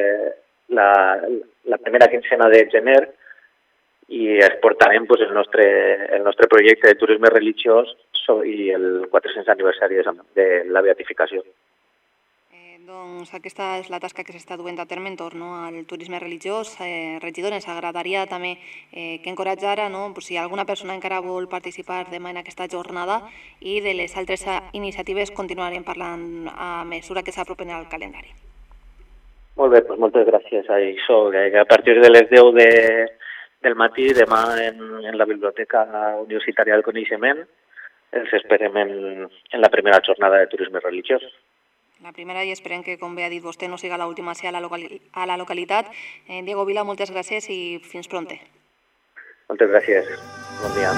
la primera quincena de gener, i exportarem el nostre projecte de turisme religiós i el 400 aniversari de la beatificació.
Doncs aquesta és la tasca que s'està duent a terme entorn al turisme religiós. Regidora, ens agradaria també que encoratjara si alguna persona encara vol participar demà en aquesta jornada, i de les altres iniciatives continuarem parlant a mesura que s'apropen al calendari.
Molt bé, doncs moltes gràcies a això. A partir de les 10 del matí, demà en la Biblioteca Universitària del Coneixement, els esperem en la primera jornada de turisme religiós.
La primera, i esperem que, com bé ha dit vostè, no siga l'última a la localitat. Diego Vila, moltes gràcies i fins pronte.
Moltes gràcies. Bon dia.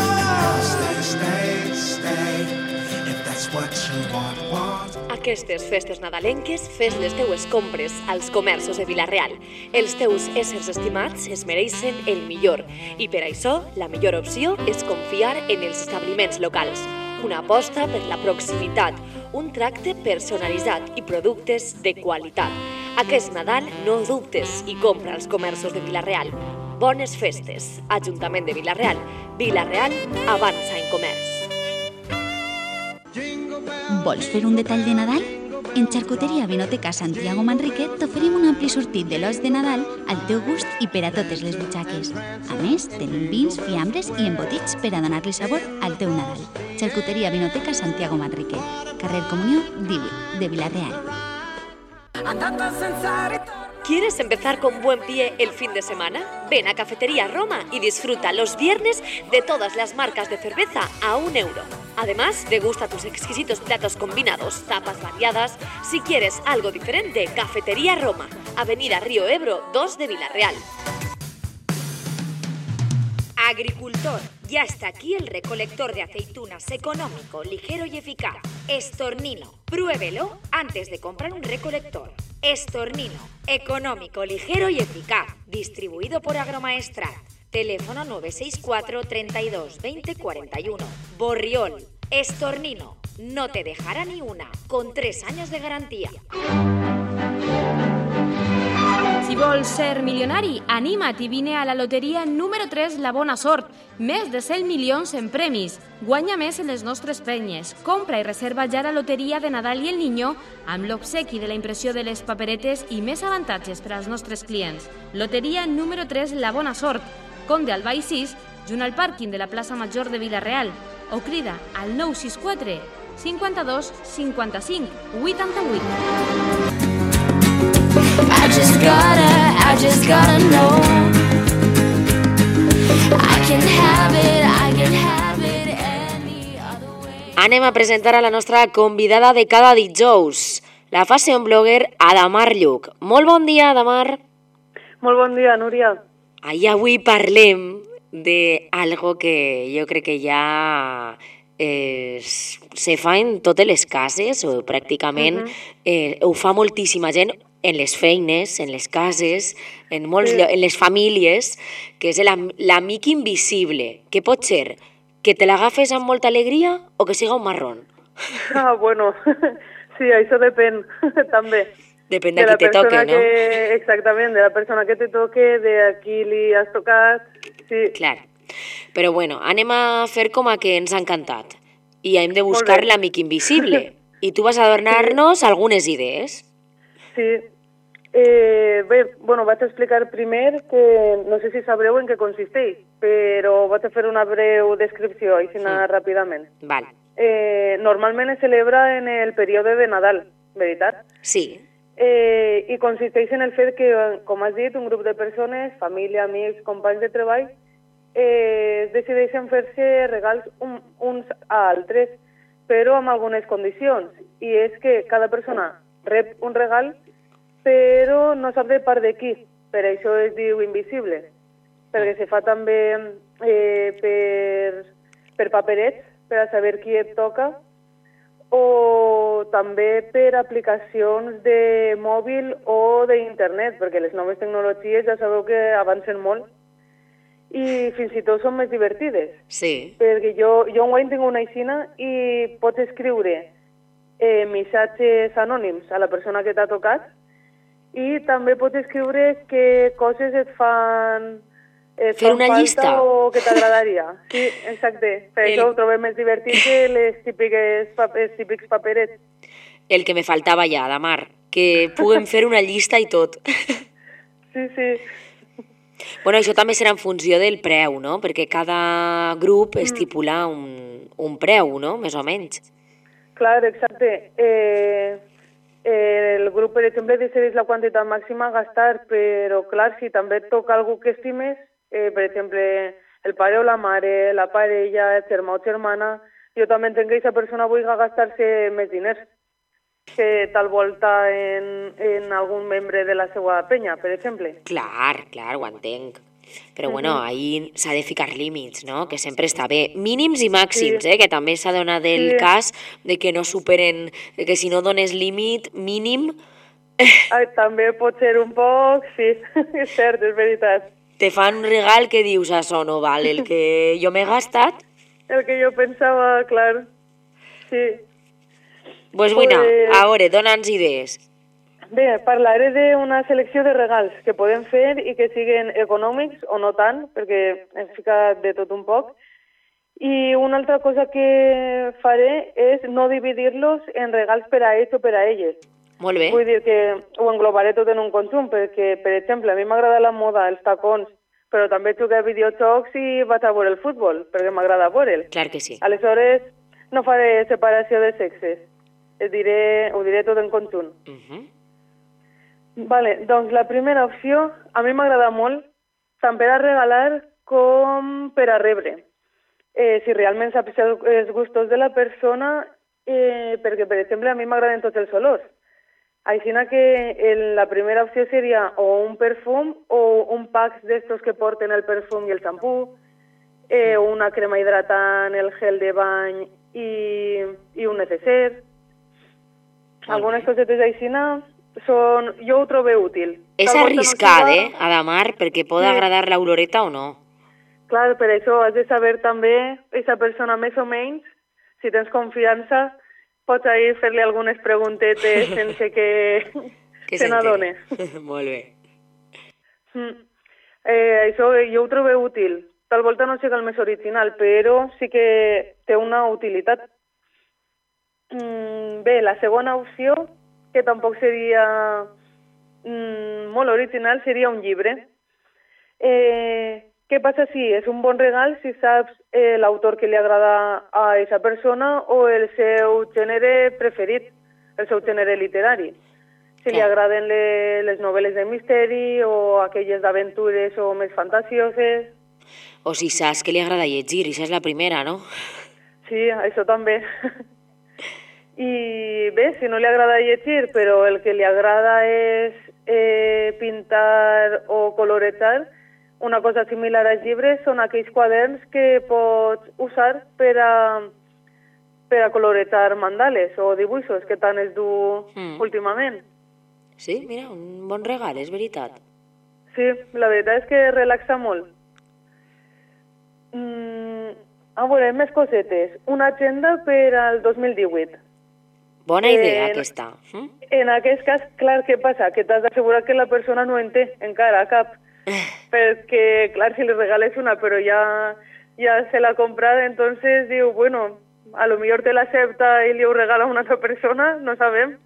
Aquestes festes nadalenques fes les teues compres als comerços de Vila-real. Els teus éssers estimats es mereixen el millor, i per això la millor opció és confiar en els establiments locals. Una aposta per la proximitat, un tracte personalitzat i productes de qualitat. Aquest Nadal no dubtes i compra als comerços de Vila-real. Bones festes. Ajuntament de Vila-real. Vila-real avança en comerç.
Vols fer un detall de Nadal? En Xarcuteria Vinoteca Santiago Manrique t'oferim un ampli sortit de l'os de Nadal al teu gust i per a totes les butxaques. A més, tenim vins, fiambres i embotits per a donar-li sabor al teu Nadal. Xarcuteria Vinoteca Santiago Manrique, carrer Comunió de Vila-real.
¿Quieres empezar con buen pie el fin de semana? Ven a Cafetería Roma y disfruta los viernes de todas las marcas de cerveza a €1. Además, degusta tus exquisitos platos combinados, tapas variadas. Si quieres algo diferente, Cafetería Roma, Avenida Río Ebro 2 de Vila-real.
Agricultor, ya está aquí el recolector de aceitunas económico, ligero y eficaz. Estornino, pruébelo antes de comprar un recolector. Estornino, económico, ligero y eficaz. Distribuido por Agromaestrat. Teléfono 964 32 20 41. Borriol, Estornino, no te dejará ni una, con 3 años de garantía.
Si vols ser milionari, anima't i vine a la loteria número 3 La Bona Sort. Més de 100 milions en premis. Guanya més en les nostres penyes. Compra i reserva ja la loteria de Nadal i el Niño amb l'obsequi de la impressió de les paperetes i més avantatges per als nostres clients. Loteria número 3 La Bona Sort. Conde Albà 6, junt al pàrquing de la plaça Major de Vila-real. O crida al 964 52 55 88.
I just gotta know. I can have it any other way.
Anem a presentar a la nostra convidada de cada dijous, la fashion blogger Adamar Lluc. Molt bon dia, Adamar.
Molt bon dia, Núria.
Avui parlem de algo que jo crec que ja se fa en totes les cases, o pràcticament ho fa moltíssima gent, en les feines, en les cases, en les famílies, que és l'amic invisible, que pot ser que te l'agafes amb molta alegria o que siga un marrón.
Bueno, sí, això depèn, també.
Depèn de qui te toque, no?
Exactament, de la persona que te toque, de a qui li has tocat, sí.
Clar, però bueno, anem a fer com a que ens ha encantat i hem de buscar l'amic invisible i tu vas a donar-nos algunes idees.
Sí. Bé, vaig explicar primer que no sé si sabreu en què consisteix, però vaig a fer una breu descripció, així ràpidament.
Val.
Normalment es celebra en el període de Nadal, veritat?
Sí.
I consisteix en el fet que, com has dit, un grup de persones, família, amics, companys de treball, decideixen fer-se regals uns a altres, però amb algunes condicions. I és que cada persona rep un regal, però no sap de part de qui. Per això es diu invisible, perquè se fa també per paperets, per a saber qui et toca, o també per aplicacions de mòbil o d'internet, perquè les noves tecnologies ja sabeu que avancen molt. i fins i tot són més divertides.
Sí.
Perquè jo enguany tinc una aixina i pots escriure missatges anònims a la persona que t'ha tocat i també pots escriure què coses et fan
fer una
falta
llista
o que t'agradaria. Sí, exacte. Per això ho trobem més divertit que els típics paperets.
El que me faltava ja, Adamar, que puguem fer una llista i tot.
Sí, sí.
Bueno, això també serà en funció del preu, no? Perquè cada grup estipula un preu, no? Més o menys.
Clar, exacte. El grup, per exemple, decideix la quantitat màxima a gastar, però, clar, si també et toca algú que estimes, per exemple, el pare o la mare, la parella, el germà o germana, jo també entenc que aquesta persona vulgui gastar-se més diners que tal volta en algun membre de la seva penya, per exemple.
Clar, ho entenc. Però, bueno, ahir s'ha de ficar límits, no? Que sempre està bé. Mínims i màxims, que també s'ha donat el cas de que no superen, que si no dones límit mínim...
També pot ser un poc, sí, és cert, és veritat.
Te fan un regal que dius, això no val el que jo m'he gastat.
El que jo pensava, clar, sí.
Pues bueno, a veure, dona'ns idees.
Bé, parlaré d'una selecció de regals que podem fer i que siguin econòmics o no tant, perquè ens fica de tot un poc. I una altra cosa que faré és no dividir-los en regals per a ells o per a elles.
Molt bé.
Vull dir que ho englobaré tot en un conjunt, perquè, per exemple, a mi m'agrada la moda, els tacons, però també jugué a videojocs i vaig a veure el futbol, perquè m'agrada veure'l.
Clar que sí.
Aleshores, no faré separació de sexes. Ho diré tot en conjunt. Vale, doncs la primera opció a mi m'agrada molt, tant per a regalar com per a rebre. Si realment saps els gustos de la persona, perquè, per exemple, a mi m'agraden tots els olors. Així que la primera opció seria o un perfum o un pack d'estos que porten el perfum i el xampú, una crema hidratant, el gel de bany i un necesser. Algunes cosetes així jo ho trobo útil.
És arriscat, Adamar, perquè pot agradar l'oloreta o no.
Clar, per això has de saber també, aquesta persona més o menys, si tens confiança, pots ahir fer-li algunes preguntetes sense que se n'adone.
Molt bé.
Això jo ho trobo útil. Tal volta no sigui el més original, però sí que té una utilitat. Bé, la segona opció, que tampoc seria molt original, seria un llibre. Què passa si és un bon regal si saps l'autor que li agrada a aquesta persona o el seu gènere preferit, el seu gènere literari? Si li agraden les novel·les de misteri o aquelles d'aventures o més fantasioses.
O si saps que li agrada llegir, i això és la primera, no?
Sí, això també. I bé, si no li agrada llegir, però el que li agrada és pintar o coloretar, una cosa similar als llibres són aquells quaderns que pots usar per a coloretar mandales o dibuixos que tant es du últimament.
Sí, mira, un bon regal, és veritat.
Sí, la veritat és que relaxa molt. A veure, més cosetes. Una agenda per al 2018.
Bona idea, aquesta.
En aquest cas, clar, què passa? Que t'has d'assegurar que la persona no en té encara cap. Perquè, clar, si li regales una, però ja se l'ha comprat, entonces diu, bueno, a lo millor te l'acepta i li ho regala a una altra persona, no sabem.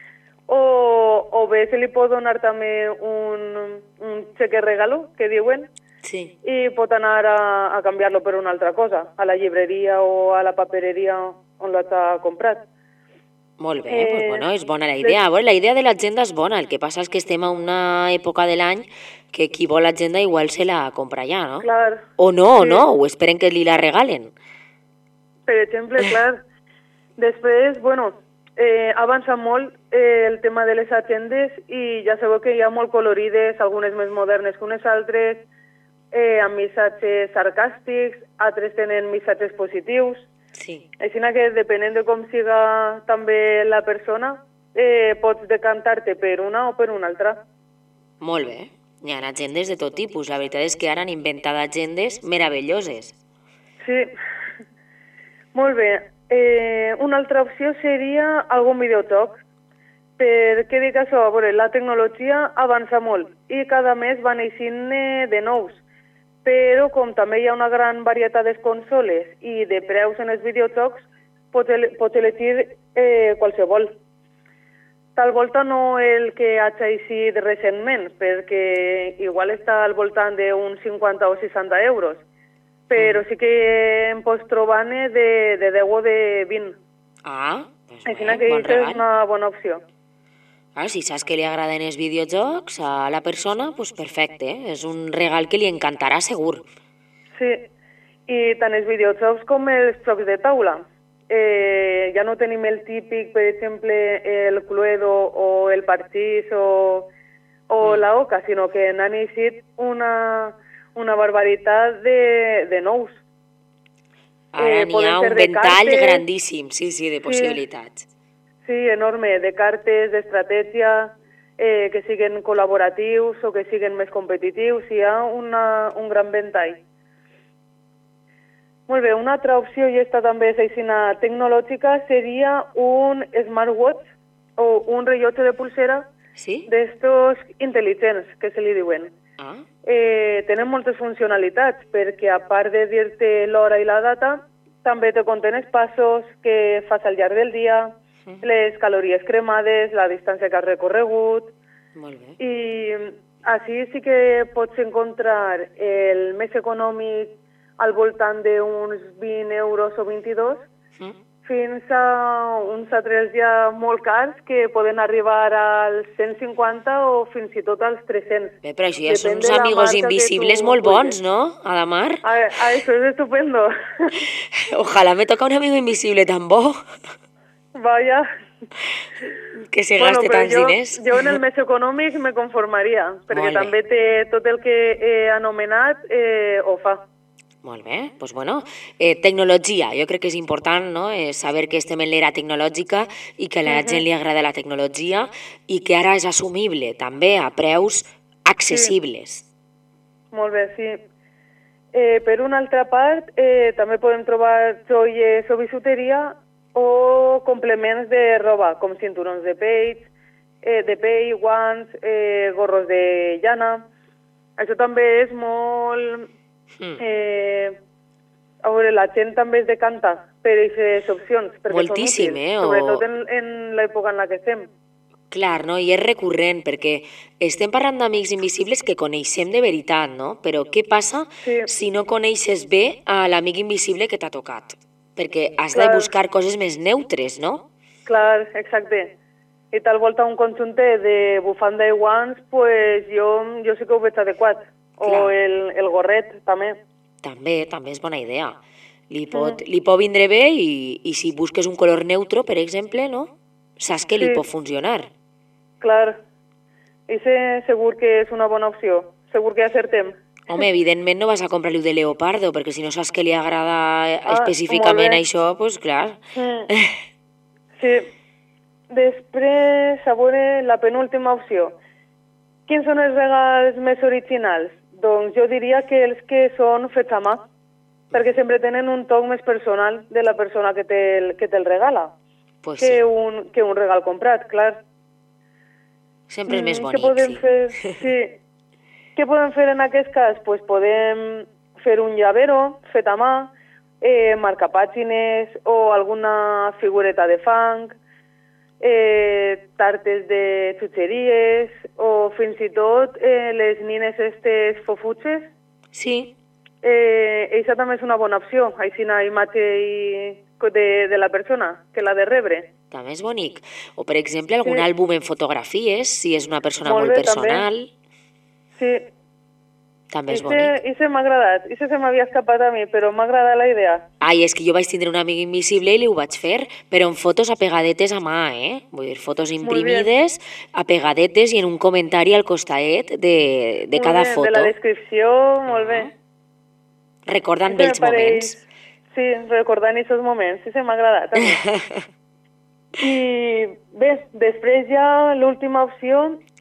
O bé se li pot donar també un xeque regalo, que diuen, i pot anar a canviar-lo per una altra cosa, a la llibreria o a la papereria on l'ha comprat.
Molt bé, doncs bueno, és bona la idea. La idea de l'agenda és bona, el que passa és que estem a una època de l'any que qui vol l'agenda igual se la compra ja, no?
Clar.
O no, o esperen que li la regalen.
Per exemple, clar. Després, bueno, avança molt el tema de les agendes i ja sabeu que hi ha molt colorides, algunes més modernes que unes altres, amb missatges sarcàstics, altres tenen missatges positius.
Sí.
Així que depenent de com siga també la persona, pots decantar-te per una o per una altra.
Molt bé. Hi ha agendes de tot tipus. La veritat és que ara han inventat agendes meravelloses.
Sí, molt bé. Una altra opció seria algun videojoc. Perquè dic això, a veure, la tecnologia avança molt i cada mes van eixint de nous. Però com també hi ha una gran varietat de consoles i de preus en els videojocs, pots elegir qualsevol. Tal volta no el que ha eixit recentment, perquè igual està al voltant d'uns 50 o 60 euros, però sí que em pots trobar de 10 o de 20.
Ah, doncs
Així
bé,
que
bon
és
regal.
una bona opció.
Si saps que li agraden els videojocs a la persona, doncs perfecte, és un regal que li encantarà segur.
Sí, i tant els videojocs com els jocs de taula. Ja no tenim el típic, per exemple, el Cluedo o el Parchís o la Oca, sinó que n'han eixit una barbaritat de nous.
Ara n'hi ha un ventall grandíssim, sí, de possibilitats.
Sí, enorme, de cartes, d'estratègia, que siguen col·laboratius o que siguen més competitius, hi ha un gran ventall. Molt bé, una altra opció, i esta també és aixina tecnològica, seria un smartwatch o un rellotge de pulsera d'estos intel·ligents, que se li diuen. Tenen moltes funcionalitats, perquè a part de dir-te l'hora i la data, també te conten els passos que fas al llarg del dia, les calories cremades, la distància que has recorregut.
Molt bé.
I així sí que pots encontrar el més econòmic al voltant d'uns 20 euros o 22, fins a uns altres ja molt cars que poden arribar als 150 o fins i tot als 300.
Bé, però això ja són uns amigos invisibles molt bons, ¿no, Adamar?
Això és estupendo.
Ojalá me toca un amigo invisible tan bo.
Vaya.
Que se gaste tants diners.
Jo en el més econòmic me conformaria, perquè també té tot el que he anomenat, ho fa.
Molt bé, doncs bueno, tecnologia, jo crec que és important, no?, saber que estem en l'era tecnològica i que a la gent li agrada la tecnologia i que ara és assumible també a preus accessibles.
Molt bé, sí. Per una altra part, també podem trobar joies o bisuteria o complements de roba, com cinturons de pell, guants, gorros de llana. Això també és molt... A veure, la gent també es decanta per aquestes opcions, perquè
moltíssim,
són útils, sobretot en l'època en la que estem.
Clar, no? I és recurrent, perquè estem parlant d'amics invisibles que coneixem de veritat, no? Però què passa si no coneixes bé a l'amic invisible que t'ha tocat? Perquè has de buscar coses més neutres, no?
Clar, exacte. I tal volta un conjunt de bufanda i guants, pues jo sí que ho veig adequat. O el gorret, també.
També és bona idea. Li pot vindre bé i si busques un color neutro, per exemple, no? Saps que li pot funcionar.
Clar. I segur que és una bona opció. Segur que acertem.
Home, evidentment no vas a comprar-li de leopardo, perquè si no saps que li agrada específicament això, doncs clar.
Sí. Després, a veure, la penúltima opció. Quins són els regals més originals? Doncs jo diria que els que són fets a mà, perquè sempre tenen un toc més personal de la persona que te'l regala,
pues
que un regal comprat, clar.
Sempre és més bonic,
Què podem fer? Què podem fer en aquest cas? Pues podem fer un llavero fet a mà, marcapàgines o alguna figureta de fang, tartes de xutxeries o fins i tot les nines estes fofutxes.
Sí.
Això també és una bona opció, així una imatge de la persona que l'ha de rebre.
També és bonic. O, per exemple, algun àlbum en fotografies, si és una persona molt personal.
Sí.
També és bonic.
Això m'ha agradat. Això se m'havia escapat a mi, però m'ha agradat la idea.
Ai, és que jo vaig tindre un amic invisible i li ho vaig fer, però en fotos apegadetes a mà, Vull dir, fotos imprimides, apegadetes i en un comentari al costadet de cada foto.
De la descripció, molt bé.
Recordant vells moments.
Sí, recordant aquests moments. Sí, m'ha agradat a mi. I bé, després ja l'última opció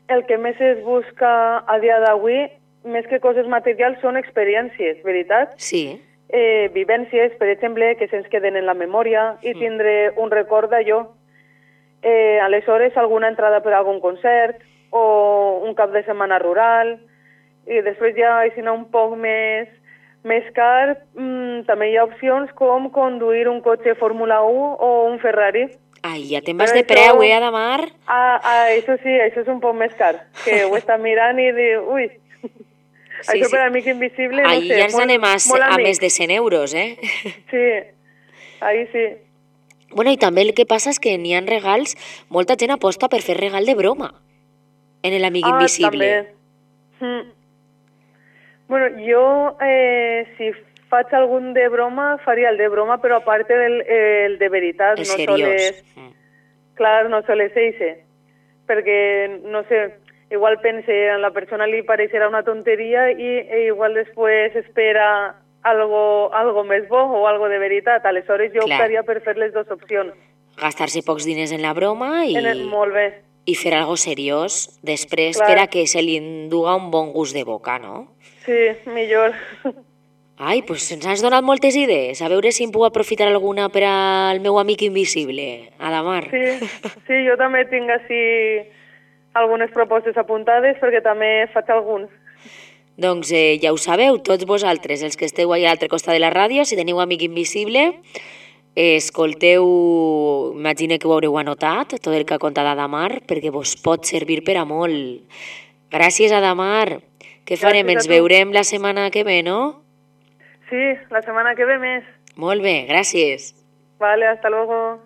el que més es busca a dia d'avui, més que coses materials, són experiències, veritat?
Sí.
Vivències, per exemple, que se'ns queden en la memòria i tindre un record d'allò. Aleshores, alguna entrada per a algun concert o un cap de setmana rural, i després ja, si no, un poc més car, també hi ha opcions com conduir un cotxe Fórmula 1 o un Ferrari.
Ai, ja te'n vas de preu, Adamar?
Això sí, això és un poc més car, que ho està mirant i diu, ui,
sí,
això per Amic Invisible, no
ahí
sé,
ja ens anem a més de 100 euros, eh?
Sí, ahí sí.
Bueno, i també el que passa és que n'hi ha regals, molta gent aposta per fer regal de broma en l'Amic Invisible.
També. Bueno, jo, si faig algun de broma, faria el de broma, però a part el de veritat.
El seriós.
Clar, no soles eixe. Perquè, no sé, igual pense, a la persona li pareixerà una tonteria i igual després espera algo més bo o algo de veritat. Aleshores jo optaria per fer les dues opcions.
Gastar-se pocs diners en la broma i...
Molt bé.
I fer algo seriós després per a que se li enduga un bon gust de boca, no?
Sí, millor.
Ai, doncs ens has donat moltes idees. A veure si em puc aprofitar alguna per al meu amic invisible, Adamar.
Sí, jo també tinc així algunes propostes apuntades perquè també faig alguns.
Doncs ja ho sabeu, tots vosaltres, els que esteu allà a l'altre costat de la ràdio, si teniu amic invisible, escolteu, imagine que ho haureu anotat, tot el que ha contat Adamar, perquè vos pot servir per a molt. Gràcies, Adamar. Què farem? Ens veurem la setmana que ve, no?
Sí, la setmana que ve més.
Molt bé, gràcies.
Vale, hasta luego.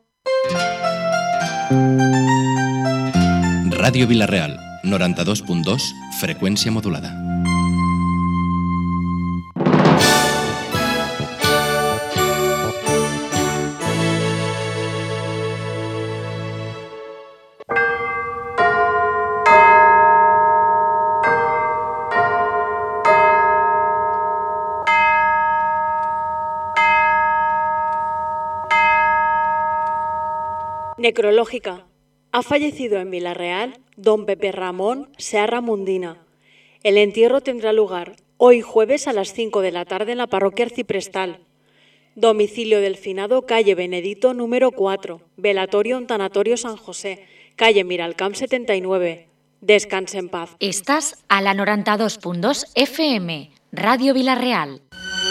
Ràdio Vila-real, 92.2, freqüència modulada.
Necrológica. Ha fallecido en Vila-real don Pepe Ramón Searra Mundina. El entierro tendrá lugar hoy jueves a las 5 de la tarde en la parroquia arciprestal. Domicilio del finado, calle Benedito número 4, velatorio en Tanatorio San José, calle Miralcamp 79. Descanse en paz.
Estás a la 92.2 FM, Radio Vila-real.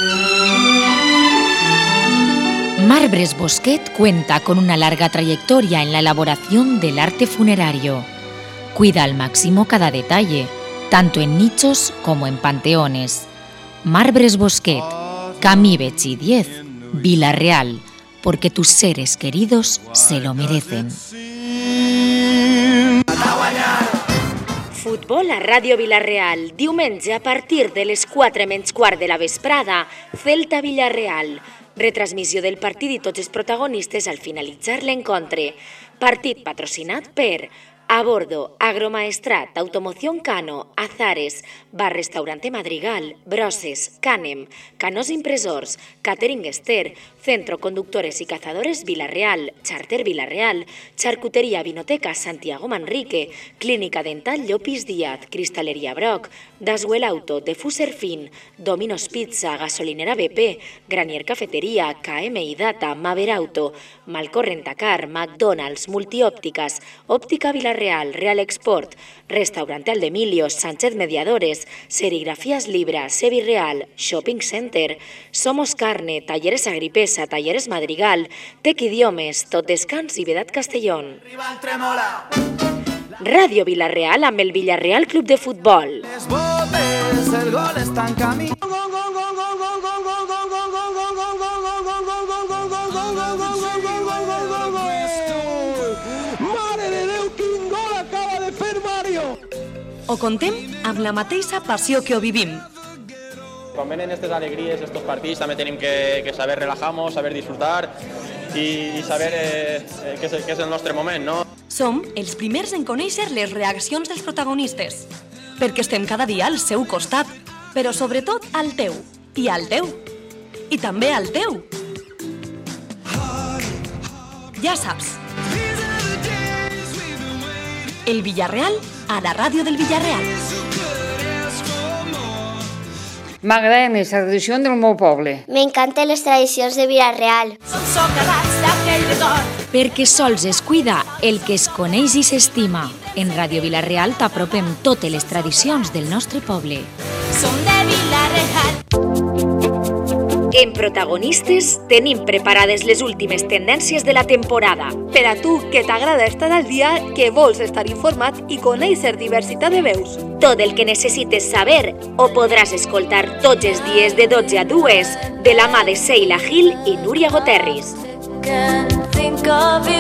Marbres Bosquet cuenta con una larga trayectoria en la elaboración del arte funerario. Cuida al máximo cada detalle, tanto en nichos como en panteones. Marbres Bosquet, Camí Betxí 10, Vila-real, porque tus seres queridos se lo merecen.
Futbol a Ràdio Vila-real. Diumenge a partir de les 4:15 de la vesprada, Celta Vila-real. Retransmissió del partit i tots els protagonistes al finalitzar l'encontre. Partit patrocinat per A Bordo, Agromaestrat, Automoción Cano, Azares, Bar Restaurante Madrigal, Broses, Canem, Canos Impresors, Catering Ester, Centro Conductores y Cazadores Vila-real, Charter Vila-real, Charcutería Vinoteca Santiago Manrique, Clínica Dental Llopis Díaz, Cristalería Broc, Daswell Auto, Defuser Fin, Domino's Pizza, Gasolinera BP, Granier Cafetería, KMI Data, Maver Auto, Malcor Rentacar, McDonald's, Multiópticas, Óptica Vila-real, Real Export, Restaurante Aldemilio, Sánchez Mediadores, Serigrafías Libra, Sevi Real, Shopping Center, Somos Carne, Talleres Agripesa, Talleres Madrigal, Tec Idiomes, Tot Descans i Vedat Castellón. Ràdio Vila-real amb el Villarreal Club de Futbol.
El gol está en camino. Mare de Déu, quin gol acaba de fer Mario!
Ho contem amb la mateixa passió que ho vivim.
Quan venen estas alegrías, estos partits, també tenim que saber relajar-nos, saber disfrutar i saber que és el nostre moment, no?
Som els primers en conèixer les reaccions dels protagonistes, perquè estem cada dia al seu costat, però sobretot al teu, i al teu, i també al teu. Ja saps, el Villarreal a la ràdio del Villarreal.
M'agrada més la tradició del meu poble.
M'encanten les tradicions de Villarreal.
Perquè sols es cuida el que es coneix i s'estima. En Ràdio Villarreal t'apropem totes les tradicions del nostre poble.
Som de Villarreal.
En Protagonistes tenim preparades les últimes tendències de la temporada.
Per a tu, que t'agrada estar al dia, que vols estar informat i conèixer diversitat de veus.
Tot el que necessites saber ho podràs escoltar tots els dies de 12 a 2 de la mà de Seila Gil i Núria Goterris.
Can't think of it.